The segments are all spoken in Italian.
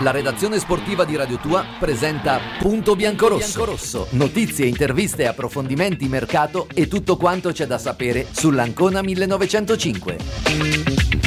La redazione sportiva di Radio Tua presenta Punto Biancorosso. Notizie, interviste, approfondimenti, mercato e tutto quanto c'è da sapere sull'Ancona 1905.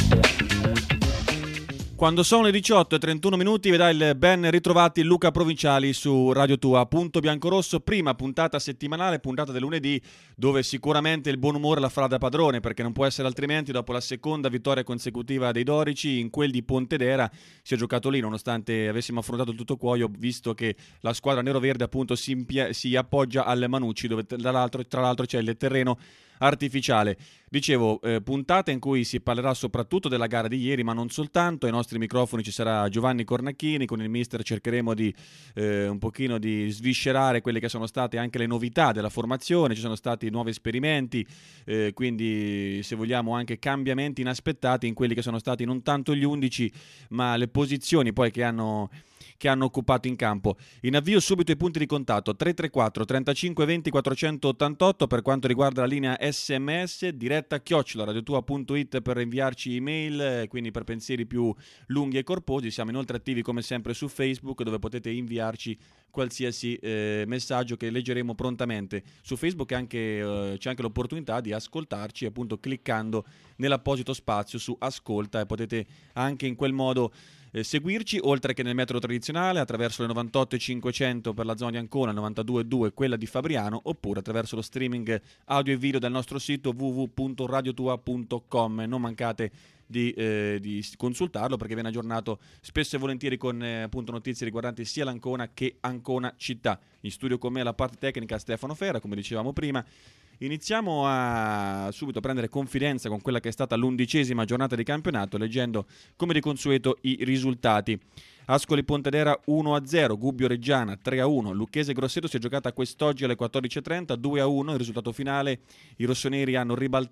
Quando sono le 18:31 vi dà il ben ritrovati Luca Provinciali su Radio Tua. Punto Biancorosso, prima puntata settimanale, puntata del lunedì, dove sicuramente il buon umore la farà da padrone, perché non può essere altrimenti. Dopo la seconda vittoria consecutiva dei Dorici, in quel di Pontedera si è giocato lì, nonostante avessimo affrontato il tutto cuoio, visto che la squadra neroverde appunto si appoggia al Manucci, dove tra l'altro c'è il terreno artificiale. Dicevo, puntata in cui si parlerà soprattutto della gara di ieri, ma non soltanto. Ai nostri microfoni ci sarà Giovanni Cornacchini, con il mister cercheremo di un pochino di sviscerare quelle che sono state anche le novità della formazione. Ci sono stati nuovi esperimenti, quindi se vogliamo anche cambiamenti inaspettati in quelli che sono stati non tanto gli 11 ma le posizioni poi che hanno occupato in campo. In avvio subito i punti di contatto: 334 35 20 488 per quanto riguarda la linea SMS, diretta @radiotua.it per inviarci email, quindi per pensieri più lunghi e corposi. Siamo inoltre attivi come sempre su Facebook, dove potete inviarci qualsiasi messaggio che leggeremo prontamente. Su Facebook c'è anche l'opportunità di ascoltarci appunto cliccando nell'apposito spazio su Ascolta, e potete anche in quel modo seguirci, oltre che nel metodo tradizionale attraverso le 98.500 per la zona di Ancona, 92.2 quella di Fabriano, oppure attraverso lo streaming audio e video del nostro sito www.radiotua.com. Non mancate di consultarlo, perché viene aggiornato spesso e volentieri con appunto notizie riguardanti sia l'Ancona che Ancona città. In studio con me alla parte tecnica Stefano Ferra, come dicevamo prima. Iniziamo a subito prendere confidenza con quella che è stata l'11ª giornata di campionato, leggendo come di consueto i risultati. Ascoli Pontedera 1-0, Gubbio Reggiana 3-1, Lucchese Grosseto si è giocata quest'oggi alle 14:30, 2-1 il risultato finale. I rossoneri hanno vinto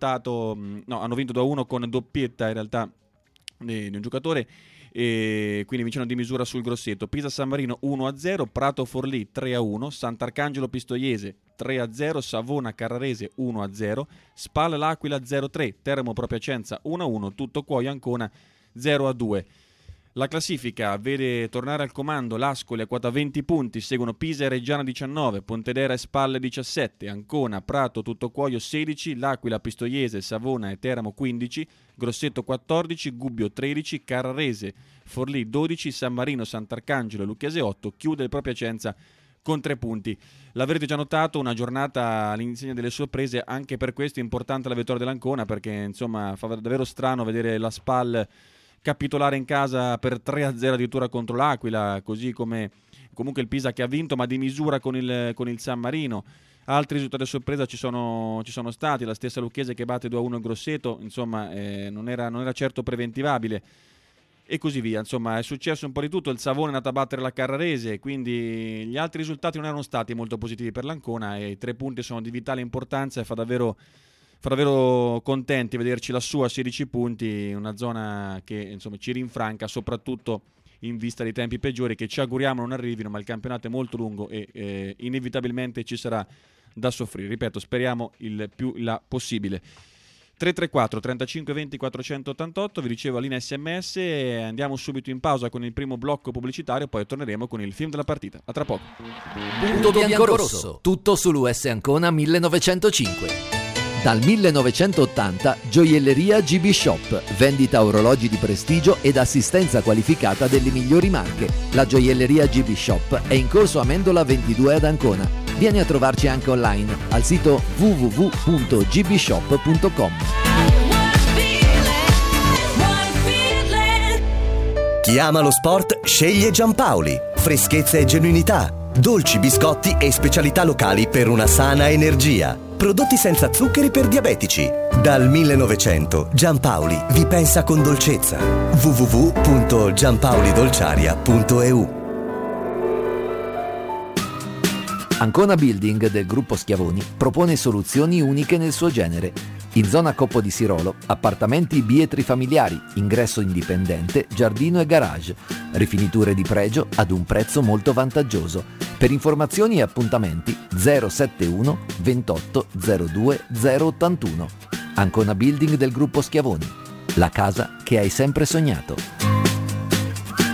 2-1 con doppietta in realtà di un giocatore, e quindi vincendo di misura sul Grosseto. Pisa San Marino 1-0, Prato Forlì 3-1, Sant'Arcangelo Pistoiese 3-0, Savona Carrarese 1-0, Spal L'Aquila 0-3, Teramo Pro Piacenza 1-1, Tutto Cuoio Ancona 0-2. La classifica vede tornare al comando l'Ascoli a quota 20 punti, seguono Pisa e Reggiana 19, Pontedera e Spalle 17, Ancona, Prato, Tutto Cuoio 16, L'Aquila, Pistoiese, Savona e Teramo 15, Grosseto 14, Gubbio 13, Carrarese, Forlì 12, San Marino, Sant'Arcangelo e Lucchese 8, chiude il Pro Piacenza con 3 punti. L'avrete già notato, una giornata all'insegna delle sorprese, anche per questo è importante la vittoria dell'Ancona, perché insomma fa davvero strano vedere la Spal capitolare in casa per 3-0 addirittura contro l'Aquila, così come comunque il Pisa che ha vinto ma di misura con il San Marino. Altri risultati a sorpresa ci sono stati, la stessa Lucchese che batte 2-1 il Grosseto, insomma non era certo preventivabile, e così via. Insomma è successo un po' di tutto. Il Savona è andato a battere la Carrarese, quindi gli altri risultati non erano stati molto positivi per l'Ancona, e i 3 punti sono di vitale importanza e fa davvero contenti vederci lassù a 16 punti, una zona che insomma ci rinfranca, soprattutto in vista dei tempi peggiori che ci auguriamo non arrivino, ma il campionato è molto lungo e inevitabilmente ci sarà da soffrire. Ripeto, speriamo il più là possibile. 334 35 20 488, vi dicevo, linea SMS, e andiamo subito in pausa con il primo blocco pubblicitario, poi torneremo con il film della partita. A tra poco. Punto Biancorosso, tutto sull'US Ancona 1905. Dal 1980 Gioielleria GB Shop, vendita orologi di prestigio ed assistenza qualificata delle migliori marche. La Gioielleria GB Shop è in corso Amendola 22 ad Ancona. Vieni a trovarci anche online al sito www.gbshop.com. Chi ama lo sport sceglie Giampaoli. Freschezza e genuinità, dolci, biscotti e specialità locali per una sana energia. Prodotti senza zuccheri per diabetici. Dal 1900 Giampaoli vi pensa con dolcezza. www.giampaolidolciaria.eu. Ancona Building del gruppo Schiavoni propone soluzioni uniche nel suo genere. In zona Coppo di Sirolo, appartamenti bietri familiari, ingresso indipendente, giardino e garage, rifiniture di pregio ad un prezzo molto vantaggioso. Per informazioni e appuntamenti 071 28 02 081. Ancona Building del gruppo Schiavoni, la casa che hai sempre sognato.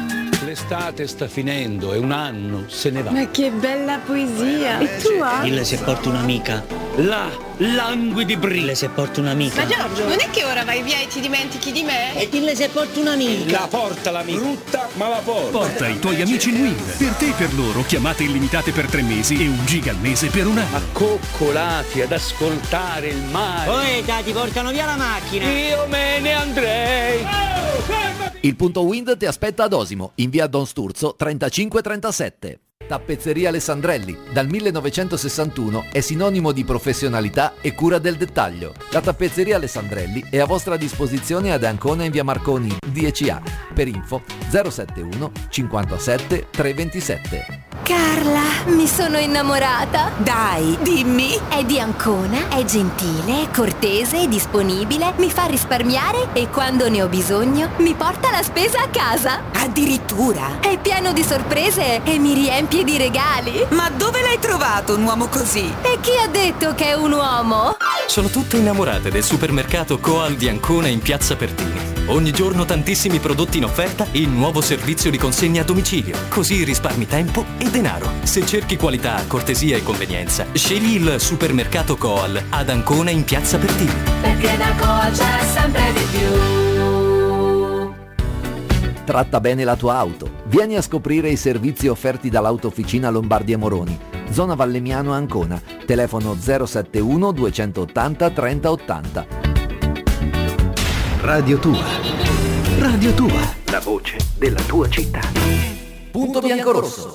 L'estate sta finendo e un anno se ne va. Ma che bella poesia! E tu hai? Dille se porta un'amica. Là, languidi Dille se porta un'amica. Ma Giorgio, non è che ora vai via e ti dimentichi di me? E dille se porta un'amica. La porta l'amica. Brutta, ma la porta. Porta i tuoi amici in Wind. Per te e per loro chiamate illimitate per 3 mesi e 1 giga al mese per un anno. Accoccolati ad ascoltare il mare. Poi ti portano via la macchina. Io me ne andrei. Il punto Wind ti aspetta ad Osimo, in via Don Sturzo 3537. Tappezzeria Alessandrelli, dal 1961 è sinonimo di professionalità e cura del dettaglio. La tappezzeria Alessandrelli è a vostra disposizione ad Ancona in via Marconi 10A. Per info 071 57 327. Carla, mi sono innamorata. Dai, dimmi. È di Ancona, è gentile, è cortese, è disponibile, mi fa risparmiare e quando ne ho bisogno mi porta la spesa a casa. Addirittura. È pieno di sorprese e mi riempie di regali. Ma dove l'hai trovato un uomo così? E chi ha detto che è un uomo? Sono tutte innamorate del supermercato Coal di Ancona in Piazza Pertini. Ogni giorno tantissimi prodotti in offerta e il nuovo servizio di consegna a domicilio. Così risparmi tempo e denaro. Se cerchi qualità, cortesia e convenienza, scegli il supermercato Coal ad Ancona in Piazza Pertini. Perché da Coal c'è sempre di più. Tratta bene la tua auto. Vieni a scoprire i servizi offerti dall'Autofficina Lombardi e Moroni. Zona Vallemiano Ancona. Telefono 071 280 3080. Radio Tua. Radio Tua. La voce della tua città. Punto Biancorosso.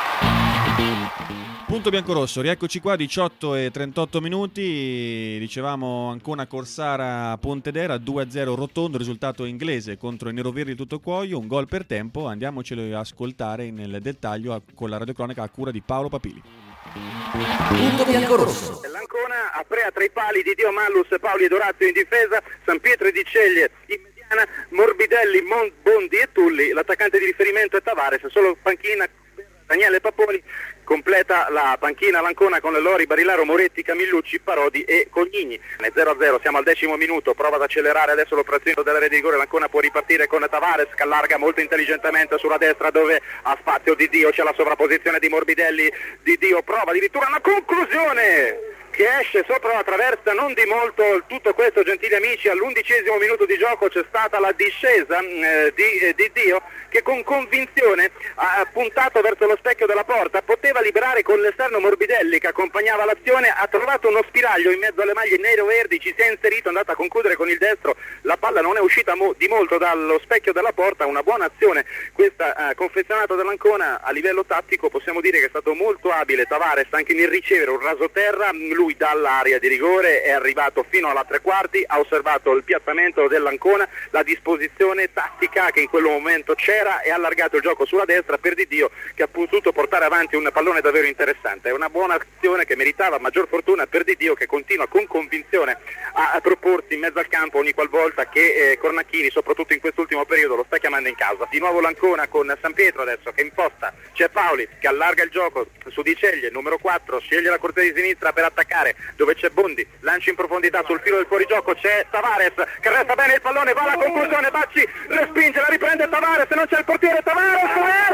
Punto biancorosso, rieccoci qua, 18 e 38 minuti, dicevamo Ancona Corsara Pontedera 2-0 rotondo, risultato inglese contro i neroverdi di Tuttocuoio, un gol per tempo, andiamocelo a ascoltare nel dettaglio con la radiocronaca a cura di Paolo Papili. Punto Biancorosso. L'Ancona Aprea tra i pali di Dio Mallus, Paoli ed Orazio in difesa, San Pietro e Di Ceglie in mediana, Morbidelli, Bondi e Tulli, l'attaccante di riferimento è Tavares, solo panchina Daniele Paponi. Completa la panchina l'Ancona con Lori, Barilaro, Moretti, Camillucci, Parodi e Cognigni. 0-0, siamo al 10° minuto, prova ad accelerare adesso l'operazione dell'area di rigore, l'Ancona può ripartire con Tavares che allarga molto intelligentemente sulla destra dove ha spazio Di Dio, c'è la sovrapposizione di Morbidelli, Di Dio prova addirittura una conclusione che esce sopra la traversa non di molto. Tutto questo, gentili amici, all'11° minuto di gioco c'è stata la discesa di Dio che con convinzione ha puntato verso lo specchio della porta, poteva liberare con l'esterno Morbidelli che accompagnava l'azione, ha trovato uno spiraglio in mezzo alle maglie nero-verdi, ci si è inserito, è andata a concludere con il destro, la palla non è uscita di molto dallo specchio della porta, una buona azione questa confezionata dall'Ancona. A livello tattico possiamo dire che è stato molto abile Tavares anche nel ricevere un rasoterra, lui dall'area di rigore è arrivato fino alla tre quarti, ha osservato il piazzamento dell'Ancona, la disposizione tattica che in quel momento c'era e ha allargato il gioco sulla destra per Di Dio che ha potuto portare avanti un pallone davvero interessante. È una buona azione che meritava maggior fortuna per Di Dio che continua con convinzione a proporsi in mezzo al campo ogni qualvolta che Cornacchini, soprattutto in quest'ultimo periodo, lo sta chiamando in causa. Di nuovo l'Ancona con San Pietro adesso che imposta, c'è Paoli che allarga il gioco su Di Ceglie, numero 4, sceglie la corsia di sinistra per attaccare dove c'è Bondi, lancio in profondità sul filo del fuorigioco, c'è Tavares che resta bene il pallone, va alla conclusione, Bacci respinge, la riprende Tavares, non c'è il portiere, Tavares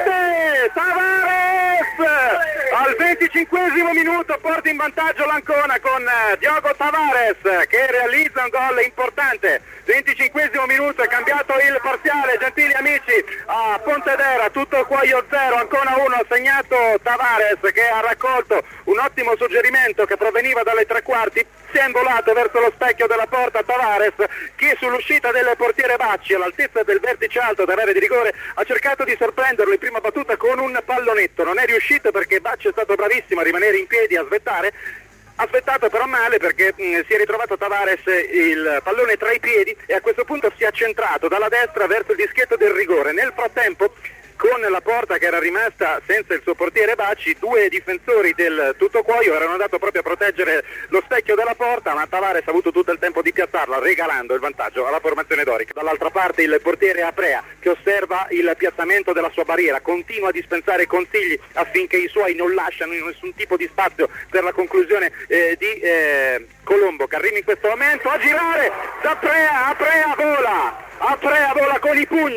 al 25° minuto porta in vantaggio l'Ancona con Diogo Tavares che realizza un gol importante. 25° minuto, è cambiato il parziale, gentili amici, a Pontedera Tuttocuoio 0, Ancona 1, ha segnato Tavares che ha raccolto un ottimo suggerimento che proveniva dalle tre quarti, si è involato verso lo specchio della porta Tavares che sull'uscita del portiere Bacci all'altezza del vertice alto dell'area di rigore ha cercato di sorprenderlo in prima battuta con un pallonetto, non è riuscito perché Bacci è stato bravissimo a rimanere in piedi a svettare. Ha aspettato però male perché si è ritrovato Tavares il pallone tra i piedi e a questo punto si è accentrato dalla destra verso il dischetto del rigore. Nel frattempo, con la porta che era rimasta senza il suo portiere Bacci, due difensori del Tuttocuoio erano andati proprio a proteggere lo specchio della porta, ma Tavares ha avuto tutto il tempo di piazzarla, regalando il vantaggio alla formazione dorica. Dall'altra parte il portiere Aprea che osserva il piazzamento della sua barriera, continua a dispensare consigli affinché i suoi non lasciano nessun tipo di spazio per la conclusione di Colombo che arriva in questo momento a girare da Aprea vola con i pugni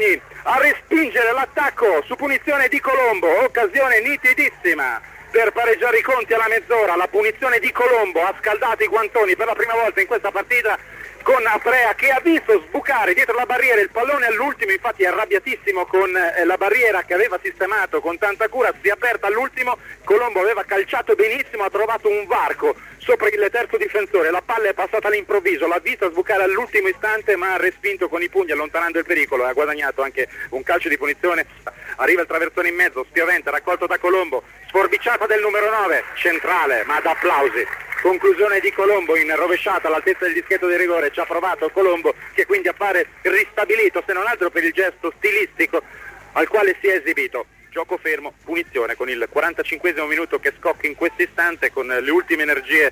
a respingere l'attacco su punizione di Colombo, occasione nitidissima per pareggiare i conti alla mezz'ora. La punizione di Colombo ha scaldato i guantoni per la prima volta in questa partita, con Aprea che ha visto sbucare dietro la barriera il pallone all'ultimo, infatti è arrabbiatissimo con la barriera che aveva sistemato con tanta cura, si è aperta all'ultimo, Colombo aveva calciato benissimo, ha trovato un varco sopra il terzo difensore, la palla è passata all'improvviso, l'ha vista sbucare all'ultimo istante ma ha respinto con i pugni allontanando il pericolo, ha guadagnato anche un calcio di punizione. Arriva il traversone in mezzo, spiovente, raccolto da Colombo, sforbiciata del numero 9, centrale ma da applausi. Conclusione di Colombo in rovesciata all'altezza del dischetto di rigore, ci ha provato Colombo che quindi appare ristabilito, se non altro per il gesto stilistico al quale si è esibito. Gioco fermo, punizione con il 45esimo minuto che scocca in questo istante con le ultime energie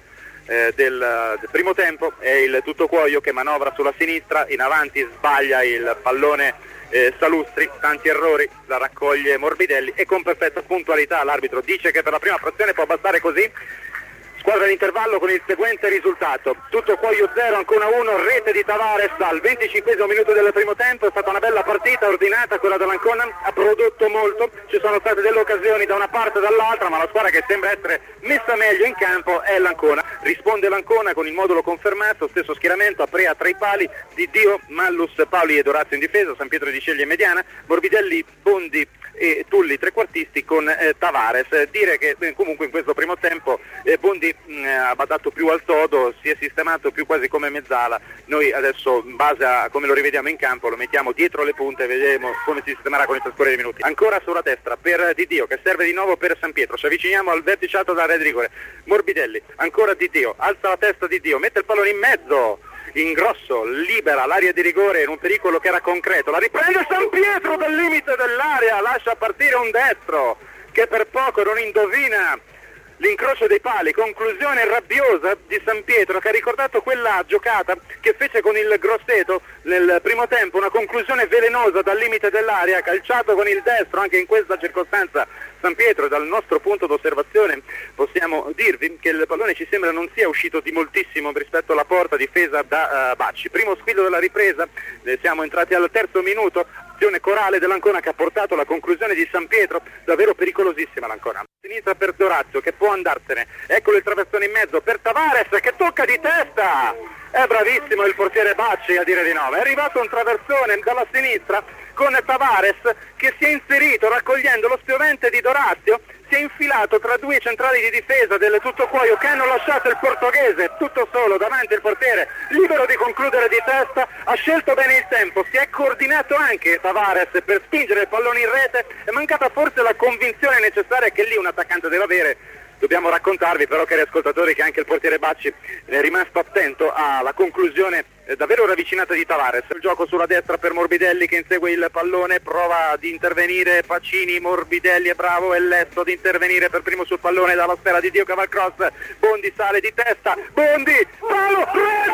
del primo tempo. È il Tuttocuoio che manovra sulla sinistra, in avanti sbaglia il pallone Salustri, tanti errori, la raccoglie Morbidelli e con perfetta puntualità l'arbitro dice che per la prima frazione può bastare così. Squadra d'intervallo con il seguente risultato: Tuttocuoio 0, Ancona 1, rete di Tavares al 25esimo minuto del primo tempo. È stata una bella partita ordinata quella dell'Ancona, ha prodotto molto, ci sono state delle occasioni da una parte e dall'altra, ma la squadra che sembra essere messa meglio in campo è l'Ancona. Risponde l'Ancona con il modulo confermato, stesso schieramento, Aprea tra i pali, Diddio, Mallus, Paoli ed Orazio in difesa, San Pietro di Ceglie in mediana, Morbidelli, Bondi e Tulli trequartisti con Tavares. Dire che comunque in questo primo tempo Bondi ha badato più al sodo, si è sistemato più quasi come mezzala. Noi adesso in base a come lo rivediamo in campo lo mettiamo dietro le punte e vedremo come si sistemerà con il trascorrere dei minuti. Ancora sulla destra per Diddio che serve di nuovo per San Pietro, ci avviciniamo al vertice alto dell'area di rigore, Morbidelli, ancora Diddio, alza la testa Diddio, mette il pallone in mezzo, in grosso, libera l'area di rigore in un pericolo che era concreto, la riprende San Pietro dal limite dell'area, lascia partire un destro che per poco non indovina l'incrocio dei pali. Conclusione rabbiosa di San Pietro che ha ricordato quella giocata che fece con il Grosseto nel primo tempo, una conclusione velenosa dal limite dell'area, calciato con il destro. Anche in questa circostanza San Pietro, dal nostro punto d'osservazione possiamo dirvi che il pallone ci sembra non sia uscito di moltissimo rispetto alla porta difesa da Bacci. Primo squillo della ripresa, siamo entrati al terzo minuto, azione corale dell'Ancona che ha portato alla conclusione di San Pietro, davvero pericolosissima l'Ancona. Sinistra per Dorazio che può andarsene, eccolo il traversone in mezzo per Tavares che tocca di testa, è bravissimo il portiere Bacci a dire di no, è arrivato un traversone dalla sinistra con Tavares che si è inserito raccogliendo lo spiovente di Dorazio, si è infilato tra due centrali di difesa del Tuttocuoio che hanno lasciato il portoghese tutto solo davanti al portiere, libero di concludere di testa, ha scelto bene il tempo, si è coordinato anche Tavares per spingere il pallone in rete, è mancata forse la convinzione necessaria che lì un attaccante deve avere. Dobbiamo raccontarvi però, cari ascoltatori, che anche il portiere Bacci è rimasto attento alla conclusione davvero ravvicinata di Tavares. Il gioco sulla destra per Morbidelli che insegue il pallone, prova ad intervenire Pacini, Morbidelli è bravo, è lesto ad intervenire per primo sul pallone dalla sfera di Dio che va al cross, Bondi sale di testa, Bondi, palo,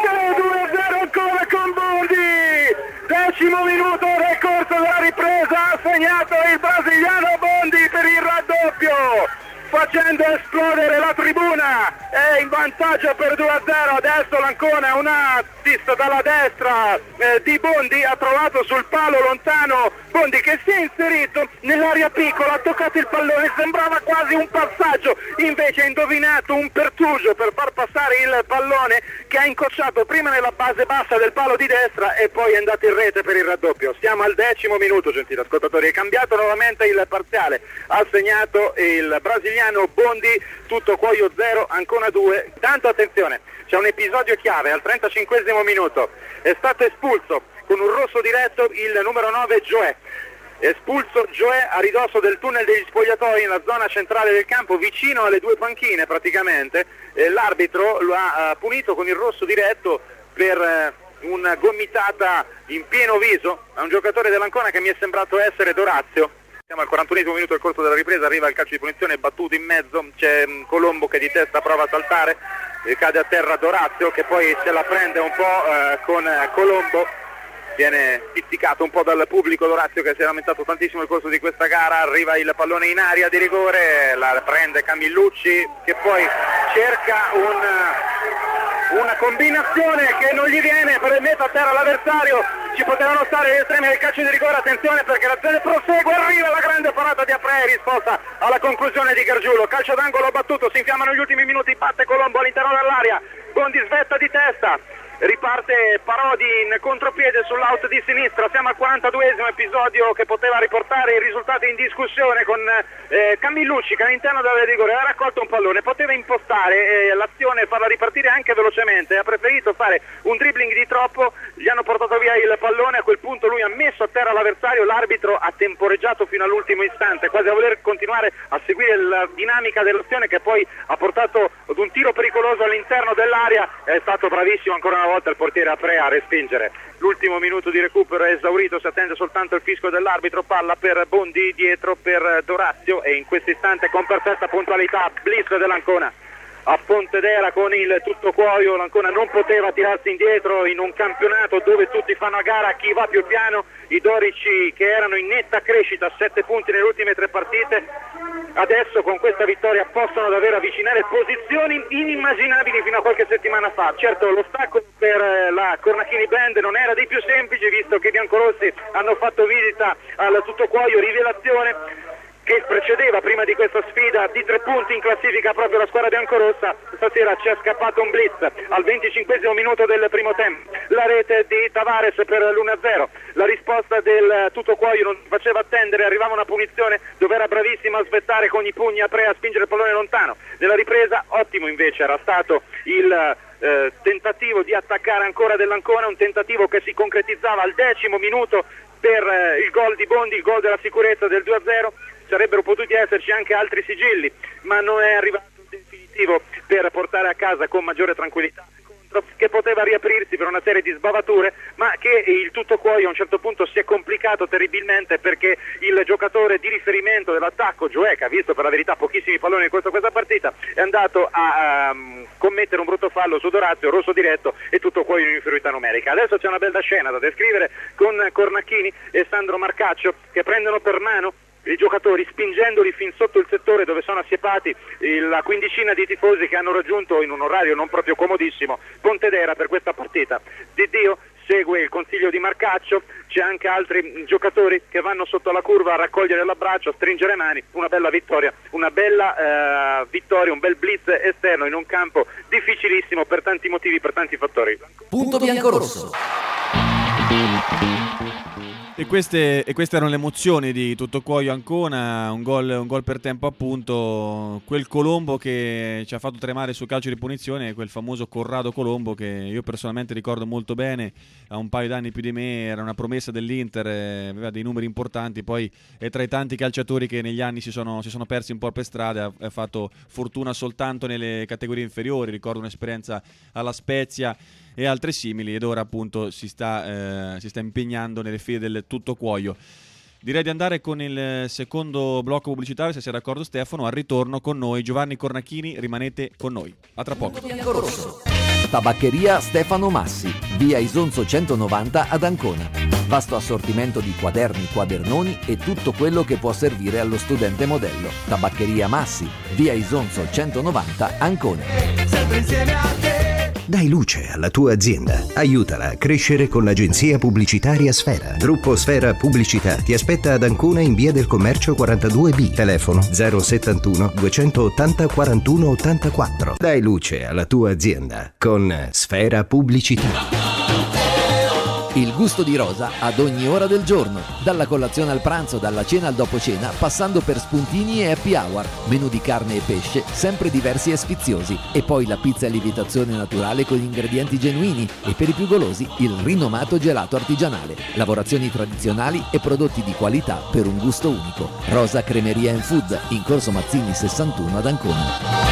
rete, 2-0 ancora con Bondi, 10° minuto del corso della ripresa, ha segnato il brasiliano Bondi per il raddoppio, facendo esplodere la tribuna, è in vantaggio per 2-0, adesso l'Ancona un assist dalla destra di Bondi, ha trovato sul palo lontano Bondi che si è inserito nell'area piccola, ha toccato il pallone, sembrava quasi un passaggio, invece ha indovinato un pertugio per far passare il pallone che ha incrociato prima nella base bassa del palo di destra e poi è andato in rete per il raddoppio. Siamo al 10° minuto, gentili ascoltatori, è cambiato nuovamente il parziale, ha segnato il brasiliano Bondi, Tuttocuoio 0, Ancona 2. Tanto attenzione, c'è un episodio chiave al 35° minuto, è stato espulso con un rosso diretto il numero 9 Gioè, espulso Gioè a ridosso del tunnel degli spogliatoi nella zona centrale del campo vicino alle due panchine praticamente, l'arbitro lo ha punito con il rosso diretto per una gomitata in pieno viso a un giocatore dell'Ancona che mi è sembrato essere Dorazio. Siamo al 41° minuto del corso della ripresa, arriva il calcio di punizione battuto in mezzo, c'è Colombo che di testa prova a saltare, cade a terra Dorazio che poi se la prende un po' con Colombo, viene pizzicato un po' dal pubblico Dorazio che si è lamentato tantissimo nel corso di questa gara, arriva il pallone in aria di rigore, la prende Camillucci che poi cerca una combinazione che non gli viene, mette a terra l'avversario, ci potevano stare gli estremi del calcio di rigore. Attenzione perché l'azione prosegue, arriva la grande parata di Aprea, risposta alla conclusione di Gargiulo. Calcio d'angolo battuto, si infiammano gli ultimi minuti, batte Colombo all'interno dell'area, Bondi svetta di testa, riparte Parodi in contropiede sull'out di sinistra. Siamo al 42esimo episodio che poteva riportare i risultati in discussione, con Camillucci che all'interno della rigore ha raccolto un pallone, poteva impostare l'azione e farla ripartire anche velocemente, ha preferito fare un dribbling di troppo, gli hanno portato via il pallone, a quel punto lui ha messo a terra l'avversario, l'arbitro ha temporeggiato fino all'ultimo istante, quasi a voler continuare a seguire la dinamica dell'azione, che poi ha portato ad un tiro pericoloso all'interno dell'area. È stato bravissimo ancora una volta il portiere Aprea a respingere. L'ultimo minuto di recupero è esaurito, si attende soltanto il fischio dell'arbitro, palla per Bondi, dietro per Dorazio, e in questo istante con perfetta puntualità blitz dell'Ancona a Pontedera con il tutto cuoio. L'Ancona non poteva tirarsi indietro in un campionato dove tutti fanno a gara chi va più piano. I dorici, che erano in netta crescita, 7 punti nelle ultime 3 partite, adesso con questa vittoria possono davvero avvicinare posizioni inimmaginabili fino a qualche settimana fa. Certo, lo stacco per la Cornacchini Band non era dei più semplici, visto che i biancorossi hanno fatto visita al tutto cuoio, rivelazione che precedeva prima di questa sfida di 3 punti in classifica proprio la squadra biancorossa. Stasera ci è scappato un blitz al 25esimo minuto del primo tempo, la rete di Tavares per l'1-0, la risposta del tutto cuoio non faceva attendere, arrivava una punizione dove era bravissimo a svettare con i pugni Aprea, a spingere il pallone lontano. Nella ripresa ottimo invece era stato il tentativo di attaccare ancora dell'Ancona, un tentativo che si concretizzava al 10° minuto per il gol di Bondi, il gol della sicurezza del 2-0. Sarebbero potuti esserci anche altri sigilli, ma non è arrivato il definitivo per portare a casa con maggiore tranquillità, che poteva riaprirsi per una serie di sbavature, ma che il tutto cuoio a un certo punto si è complicato terribilmente, perché il giocatore di riferimento dell'attacco, Gioè, che ha visto per la verità pochissimi palloni in questa partita, è andato a commettere un brutto fallo su Dorazio, rosso diretto, e tutto cuoio in inferiorità numerica. Adesso c'è una bella scena da descrivere con Cornacchini e Sandro Marcaccio che prendono per mano i giocatori, spingendoli fin sotto il settore dove sono assiepati la quindicina di tifosi che hanno raggiunto in un orario non proprio comodissimo Pontedera per questa partita. Diddio segue il consiglio di Marcaccio, c'è anche altri giocatori che vanno sotto la curva a raccogliere l'abbraccio, a stringere mani. Una bella vittoria, un bel blitz esterno in un campo difficilissimo per tanti motivi, per tanti fattori. Punto biancorosso. E queste erano le emozioni di tutto cuoio Ancona, un gol per tempo appunto, quel Colombo che ci ha fatto tremare sul calcio di punizione, quel famoso Corrado Colombo che io personalmente ricordo molto bene, ha un paio d'anni più di me, era una promessa dell'Inter, aveva dei numeri importanti, poi è tra i tanti calciatori che negli anni si sono persi un po' per strada, ha fatto fortuna soltanto nelle categorie inferiori, ricordo un'esperienza alla Spezia e altre simili, ed ora appunto si sta impegnando nelle file del tutto cuoio. Direi di andare con il secondo blocco pubblicitario, se sei d'accordo Stefano. Al ritorno con noi Giovanni Cornacchini, rimanete con noi, a tra poco. Tabaccheria Stefano Massi, via Isonzo 190 ad Ancona. Vasto assortimento di quaderni, quadernoni e tutto quello che può servire allo studente modello. Tabaccheria Massi, via Isonzo 190 Ancona. Sempre insieme a te. Dai luce alla tua azienda. Aiutala a crescere con l'agenzia pubblicitaria Sfera. Gruppo Sfera Pubblicità ti aspetta ad Ancona in via del Commercio 42B. Telefono 071 280 41 84. Dai luce alla tua azienda con Sfera Pubblicità. Il gusto di Rosa ad ogni ora del giorno, dalla colazione al pranzo, dalla cena al dopo cena, passando per spuntini e happy hour, menù di carne e pesce, sempre diversi e sfiziosi, e poi la pizza a lievitazione naturale con ingredienti genuini, e per i più golosi il rinomato gelato artigianale, lavorazioni tradizionali e prodotti di qualità per un gusto unico. Rosa Cremeria and Food, in Corso Mazzini 61 ad Ancona.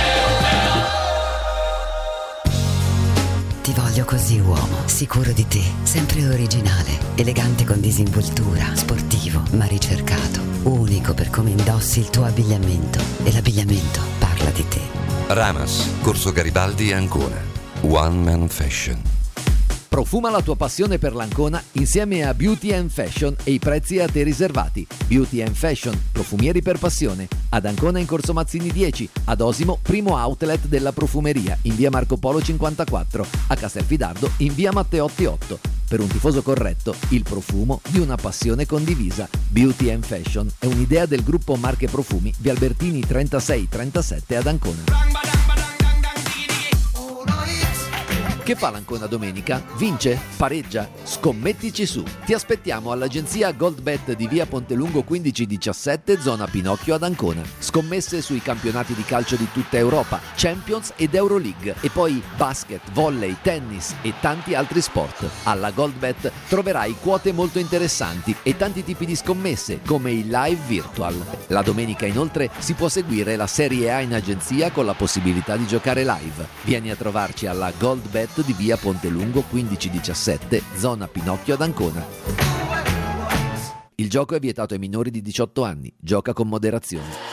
Ti voglio così, uomo, sicuro di te, sempre originale, elegante con disinvoltura, sportivo ma ricercato, unico per come indossi il tuo abbigliamento, e l'abbigliamento parla di te. Ramas, Corso Garibaldi, Ancona. One Man Fashion. Profuma la tua passione per l'Ancona insieme a Beauty and Fashion e i prezzi a te riservati. Beauty and Fashion, profumieri per passione. Ad Ancona in Corso Mazzini 10, ad Osimo primo outlet della profumeria in via Marco Polo 54, a Castelfidardo in via Matteotti 8. Per un tifoso corretto, il profumo di una passione condivisa. Beauty and Fashion è un'idea del gruppo Marche Profumi di Albertini 3637 ad Ancona. Che fa l'Ancona domenica? Vince? Pareggia? Scommettici su! Ti aspettiamo all'agenzia Goldbet di via Pontelungo 1517, zona Pinocchio ad Ancona. Scommesse sui campionati di calcio di tutta Europa, Champions ed Euroleague, e poi basket, volley, tennis e tanti altri sport. Alla Goldbet troverai quote molto interessanti e tanti tipi di scommesse, come il live virtual. La domenica inoltre si può seguire la Serie A in agenzia con la possibilità di giocare live. Vieni a trovarci alla Goldbet di via Pontelungo 1517, zona Pinocchio ad Ancona. Il gioco è vietato ai minori di 18 anni. Gioca con moderazione.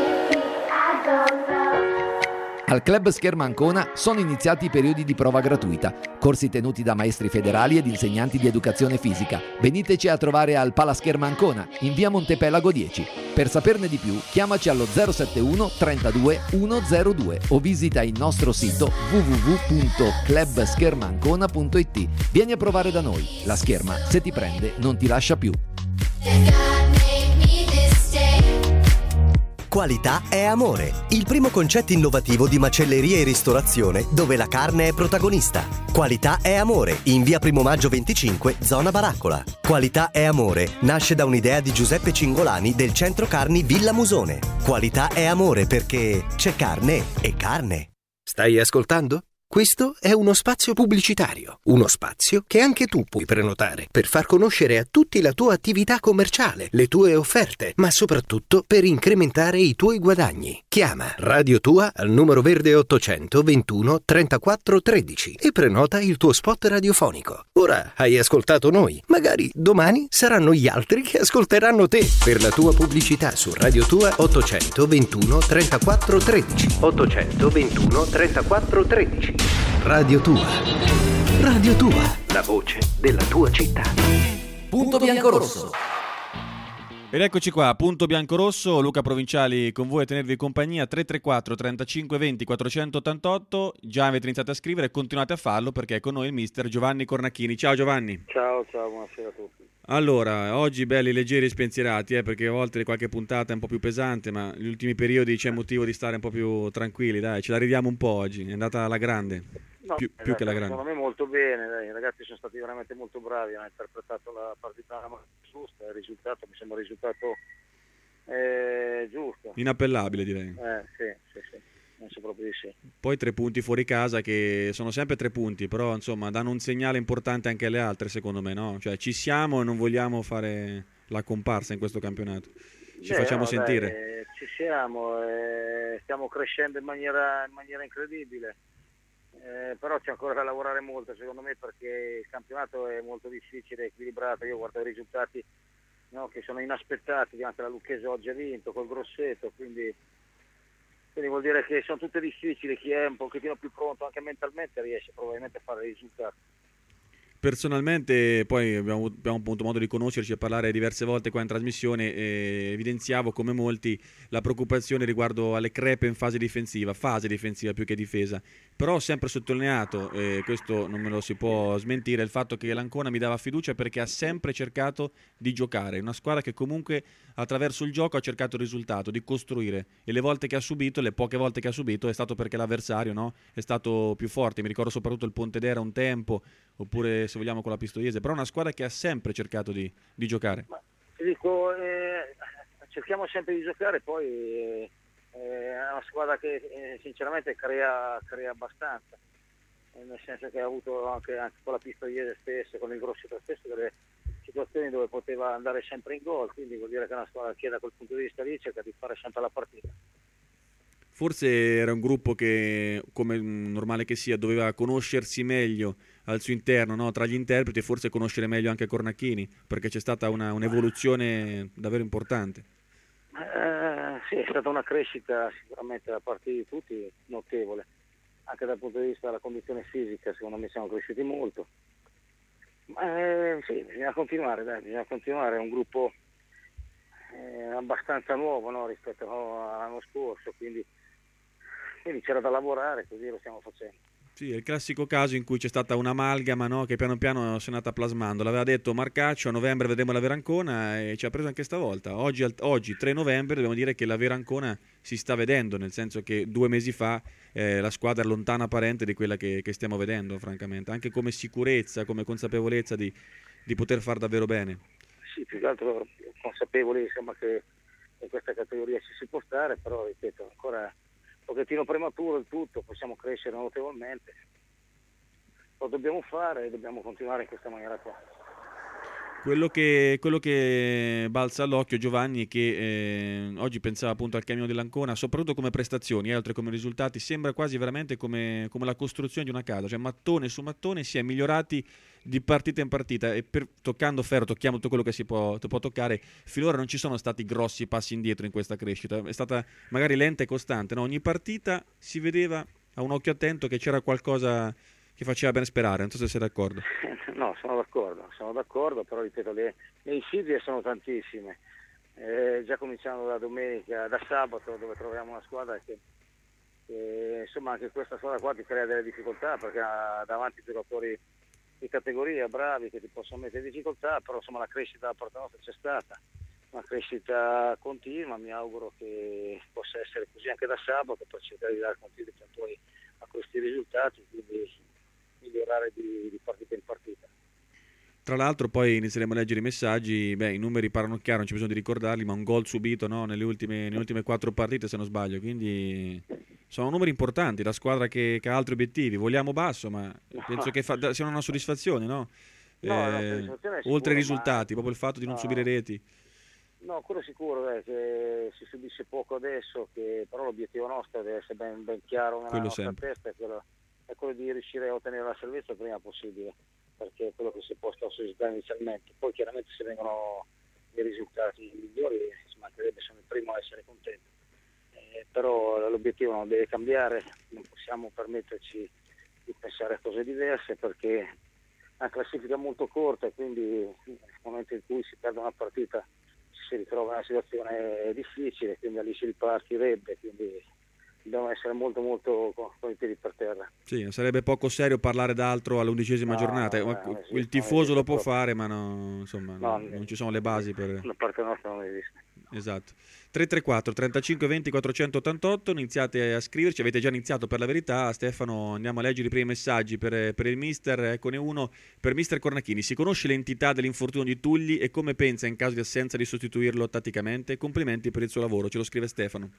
Al Club Scherma Ancona sono iniziati i periodi di prova gratuita, corsi tenuti da maestri federali ed insegnanti di educazione fisica. Veniteci a trovare al Pala Scherma Ancona, in via Montepelago 10. Per saperne di più, chiamaci allo 071 32 102 o visita il nostro sito www.clubschermaancona.it. Vieni a provare da noi. La scherma, se ti prende, non ti lascia più. Qualità è amore, il primo concetto innovativo di macelleria e ristorazione dove la carne è protagonista. Qualità è amore, in via Primo Maggio 25, zona Baraccola. Qualità è amore nasce da un'idea di Giuseppe Cingolani del centro carni Villa Musone. Qualità è amore perché c'è carne e carne. Stai ascoltando? Questo è uno spazio pubblicitario, uno spazio che anche tu puoi prenotare per far conoscere a tutti la tua attività commerciale, le tue offerte, ma soprattutto per incrementare i tuoi guadagni. Chiama Radio Tua al numero verde 821 34 13 e prenota il tuo spot radiofonico. Ora hai ascoltato noi, magari domani saranno gli altri che ascolteranno te. Per la tua pubblicità su Radio Tua 821 34 13 821 34 13. Radio Tua. Radio Tua, la voce della tua città. Punto biancorosso. Ed eccoci qua, punto biancorosso, Luca Provinciali con voi a tenervi compagnia. 334 35 20 488. Già avete iniziato a scrivere, continuate a farlo perché è con noi il mister Giovanni Cornacchini. Ciao Giovanni. Ciao, buonasera a tutti. Allora, oggi belli leggeri e spensierati, perché a volte qualche puntata è un po' più pesante, ma negli ultimi periodi c'è motivo di stare un po' più tranquilli, dai, ce la ridiamo un po' oggi, è andata alla grande, no, più che la grande. Secondo me molto bene, dai, i ragazzi sono stati veramente molto bravi, hanno interpretato la partita giusta, il risultato mi sembra un risultato giusto. Inappellabile direi. Sì, penso proprio di sì. Poi 3 punti fuori casa che sono sempre 3 punti, però insomma danno un segnale importante anche alle altre secondo me, no? Cioè ci siamo e non vogliamo fare la comparsa in questo campionato. Ci facciamo sentire. Dai, ci siamo, stiamo crescendo in maniera incredibile, però c'è ancora da lavorare molto secondo me perché il campionato è molto difficile, equilibrato. Io guardo i risultati, no, che sono inaspettati, anche la Lucchese oggi ha vinto col Grosseto, quindi vuol dire che sono tutte difficili, chi è un pochettino più pronto anche mentalmente riesce probabilmente a fare risultati. Personalmente poi abbiamo avuto modo di conoscerci e parlare diverse volte qua in trasmissione e evidenziavo come molti la preoccupazione riguardo alle crepe in fase difensiva più che difesa, però ho sempre sottolineato, questo non me lo si può smentire, il fatto che l'Ancona mi dava fiducia perché ha sempre cercato di giocare, una squadra che comunque attraverso il gioco ha cercato il risultato, di costruire, e le poche volte che ha subito è stato perché l'avversario, no, è stato più forte. Mi ricordo soprattutto il Pontedera un tempo, oppure se vogliamo con la Pistoiese, però è una squadra che ha sempre cercato di giocare. Ma ti dico, cerchiamo sempre di giocare, poi è una squadra che sinceramente crea abbastanza, nel senso che ha avuto anche con la Pistoiese stesso, con il Grosseto stesso, delle situazioni dove poteva andare sempre in gol, quindi vuol dire che è una squadra che da quel punto di vista lì cerca di fare sempre la partita. Forse era un gruppo che, come normale che sia, doveva conoscersi meglio al suo interno, no? Tra gli interpreti, e forse conoscere meglio anche Cornacchini, perché c'è stata un'evoluzione davvero importante. Sì, è stata una crescita sicuramente da parte di tutti notevole, anche dal punto di vista della condizione fisica, secondo me siamo cresciuti molto. Sì, bisogna continuare, è un gruppo abbastanza nuovo, no, rispetto all'anno scorso, quindi c'era da lavorare, così lo stiamo facendo. Sì, è il classico caso in cui c'è stata un'amalgama, no, che piano piano si è andata plasmando. L'aveva detto Marcaccio, a novembre vedremo la vera Ancona e ci ha preso anche stavolta. Oggi 3 novembre, dobbiamo dire che la vera Ancona si sta vedendo, nel senso che 2 mesi fa la squadra è lontana parente di quella che stiamo vedendo, francamente, anche come sicurezza, come consapevolezza di poter far davvero bene. Sì, più che altro consapevoli, insomma, che in questa categoria ci si può stare, però ripeto, ancora un pochettino prematuro il tutto, possiamo crescere notevolmente, lo dobbiamo fare e dobbiamo continuare in questa maniera qua. Quello che balza all'occhio, Giovanni, è che oggi pensava appunto al cammino dell'Ancona, soprattutto come prestazioni, oltre come risultati, sembra quasi veramente come la costruzione di una casa, cioè mattone su mattone si è migliorati di partita in partita e toccando ferro, tocchiamo tutto quello che si può toccare. Finora non ci sono stati grossi passi indietro in questa crescita, è stata magari lenta e costante, no? Ogni partita si vedeva a un occhio attento che c'era qualcosa che faceva ben sperare, non so se sei d'accordo. No, sono d'accordo, però ripeto, le insidie sono tantissime, già cominciando da sabato, dove troviamo una squadra che insomma anche questa squadra qua ti crea delle difficoltà, perché ha davanti giocatori di categoria bravi che ti possono mettere in difficoltà, però insomma la crescita da parte nostra c'è stata, una crescita continua, mi auguro che possa essere così anche da sabato per cercare di dare continuità poi a questi risultati, quindi migliorare di partita in partita. Tra l'altro poi inizieremo a leggere i messaggi, i numeri parlano chiaro, non c'è bisogno di ricordarli, ma un gol subito, no, nelle ultime 4 partite se non sbaglio, quindi sono numeri importanti, la squadra che ha altri obiettivi, vogliamo basso, ma penso che sia una soddisfazione, no? Oltre ai risultati, proprio il fatto di non subire reti. No, quello sicuro è che si subisce poco adesso, però l'obiettivo nostro deve essere ben chiaro nella nostra testa, è quello di riuscire a ottenere la salvezza il prima possibile, perché è quello che si è posto a sollecitare inizialmente. Poi chiaramente se vengono dei risultati migliori ci mancherebbe, sono il primo a essere contento, però l'obiettivo non deve cambiare, non possiamo permetterci di pensare a cose diverse, perché la classifica è molto corta e quindi nel momento in cui si perde una partita si ritrova in una situazione difficile, quindi lì si ripartirebbe, quindi dobbiamo essere molto molto con i piedi per terra. Sì, sarebbe poco serio parlare d'altro all'11ª giornata. Il tifoso lo può fare, ma non ci sono le basi per... La parte nostra non esiste. Esatto. 334 35 20 488, iniziate a scriverci, avete già iniziato per la verità. Stefano, andiamo a leggere i primi messaggi per il mister, eccone uno per mister Cornacchini. Si conosce l'entità dell'infortunio di Tulli e come pensa in caso di assenza di sostituirlo tatticamente? Complimenti per il suo lavoro, ce lo scrive Stefano.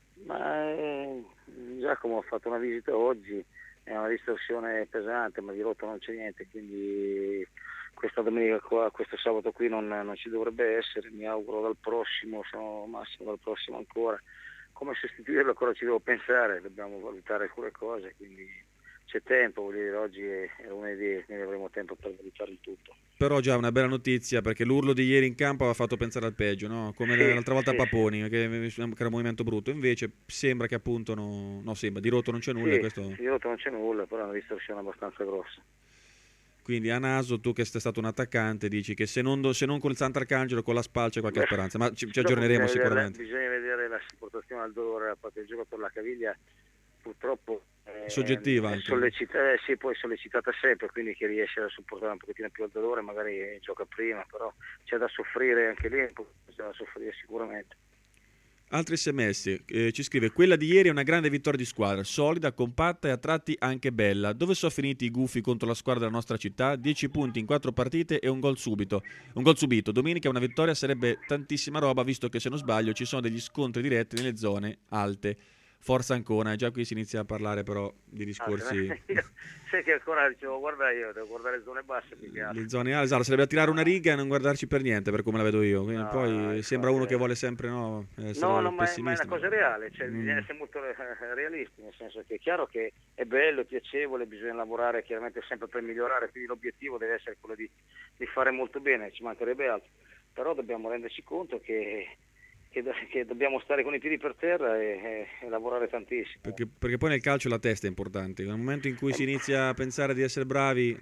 Giacomo ha fatto una visita oggi, è una distorsione pesante, ma di rotto non c'è niente, quindi questa domenica qua, questo sabato qui non ci dovrebbe essere. Mi auguro dal prossimo, massimo dal prossimo ancora. Come sostituirlo ancora ci devo pensare, dobbiamo valutare alcune cose, quindi c'è tempo, voglio dire, oggi è lunedì, quindi avremo tempo per valutare il tutto. Però già una bella notizia, perché l'urlo di ieri in campo aveva fatto pensare al peggio, no? Come l'altra volta a Paponi, che era un movimento brutto, invece sembra che appunto sembra, di rotto non c'è nulla. Di rotto non c'è nulla, però è una distorsione abbastanza grossa. Quindi a naso, tu che sei stato un attaccante, dici che se non col Sant'Arcangelo, con la SPAL c'è qualche speranza, ma ci aggiorneremo sicuramente. Bisogna vedere la sopportazione al dolore da parte del giocatore, la caviglia purtroppo soggettiva anche. Poi è sollecitata sempre, quindi chi riesce a sopportare un pochettino più il dolore magari gioca prima, però c'è da soffrire anche lì, c'è da soffrire sicuramente. Altri sms, ci scrive: quella di ieri è una grande vittoria di squadra, solida, compatta e a tratti anche bella. Dove sono finiti i gufi contro la squadra della nostra città? 10 punti in 4 partite e un gol subito. Domenica una vittoria sarebbe tantissima roba, visto che se non sbaglio ci sono degli scontri diretti nelle zone alte. Forza Ancona, già qui si inizia a parlare però di discorsi. Sai che ancora dicevo, io devo guardare le zone basse. Le zone alte, sarebbe a tirare una riga e non guardarci per niente, per come la vedo io. Quindi poi sembra uno che vuole sempre essere pessimista. Ma è una cosa reale, bisogna essere molto realisti, nel senso che è chiaro che è bello, è piacevole, bisogna lavorare chiaramente sempre per migliorare, quindi l'obiettivo deve essere quello di fare molto bene, ci mancherebbe altro, però dobbiamo renderci conto che dobbiamo stare con i piedi per terra e lavorare tantissimo. Perché poi nel calcio la testa è importante. Nel momento in cui si inizia a pensare di essere bravi,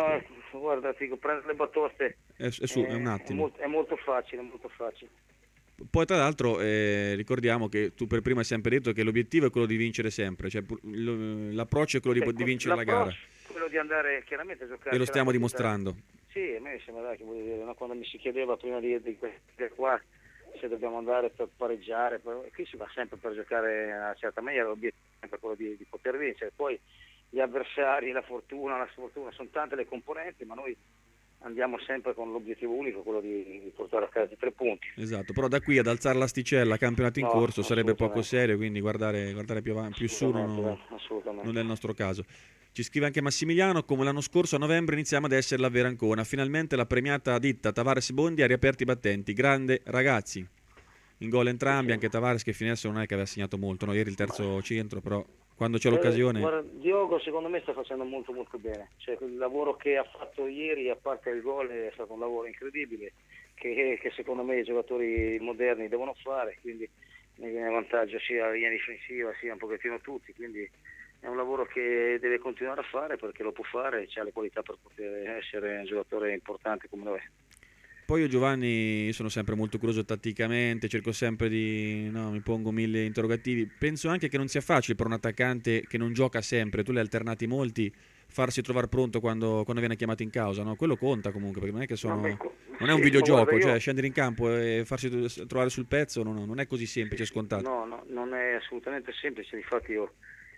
guarda, prendere le batoste è un attimo. è molto facile. Poi tra l'altro ricordiamo che tu per prima hai sempre detto che l'obiettivo è quello di vincere sempre, cioè l'approccio è quello di vincere la gara. Quello di andare chiaramente a giocare. E lo stiamo dimostrando. Sì, a me sembra che quando mi si chiedeva prima di qua se dobbiamo andare per pareggiare, qui si va sempre per giocare in una certa maniera, l'obiettivo è sempre quello di poter vincere. Poi gli avversari, la sfortuna, sono tante le componenti, ma noi andiamo sempre con l'obiettivo unico, quello di portare a casa i 3 punti. Esatto, però da qui ad alzare l'asticella, campionato in corso, sarebbe poco serio, quindi guardare più su non è il nostro caso. Ci scrive anche Massimiliano: come l'anno scorso a novembre iniziamo ad essere la vera Ancona, finalmente la premiata ditta Tavares Bondi ha riaperto i battenti, grande ragazzi. In gol entrambi, anche Tavares che fino adesso non è che aveva segnato molto, no? Ieri il terzo centro, però quando c'è l'occasione... Guarda, Diogo secondo me sta facendo molto molto bene, cioè il lavoro che ha fatto ieri, a parte il gol, è stato un lavoro incredibile che secondo me i giocatori moderni devono fare, quindi ne viene vantaggio sia la linea difensiva sia un pochettino tutti, quindi è un lavoro che deve continuare a fare perché lo può fare e ha le qualità per poter essere un giocatore importante come lo è. Poi io Giovanni sono sempre molto curioso tatticamente, cerco sempre mi pongo 1000 interrogativi, penso anche che non sia facile per un attaccante che non gioca sempre, tu li hai alternati molti, farsi trovare pronto quando viene chiamato in causa, no? Quello conta comunque, perché non è che non è un videogioco, cioè scendere in campo e farsi trovare sul pezzo non è così semplice, scontato. No, non è assolutamente semplice, infatti io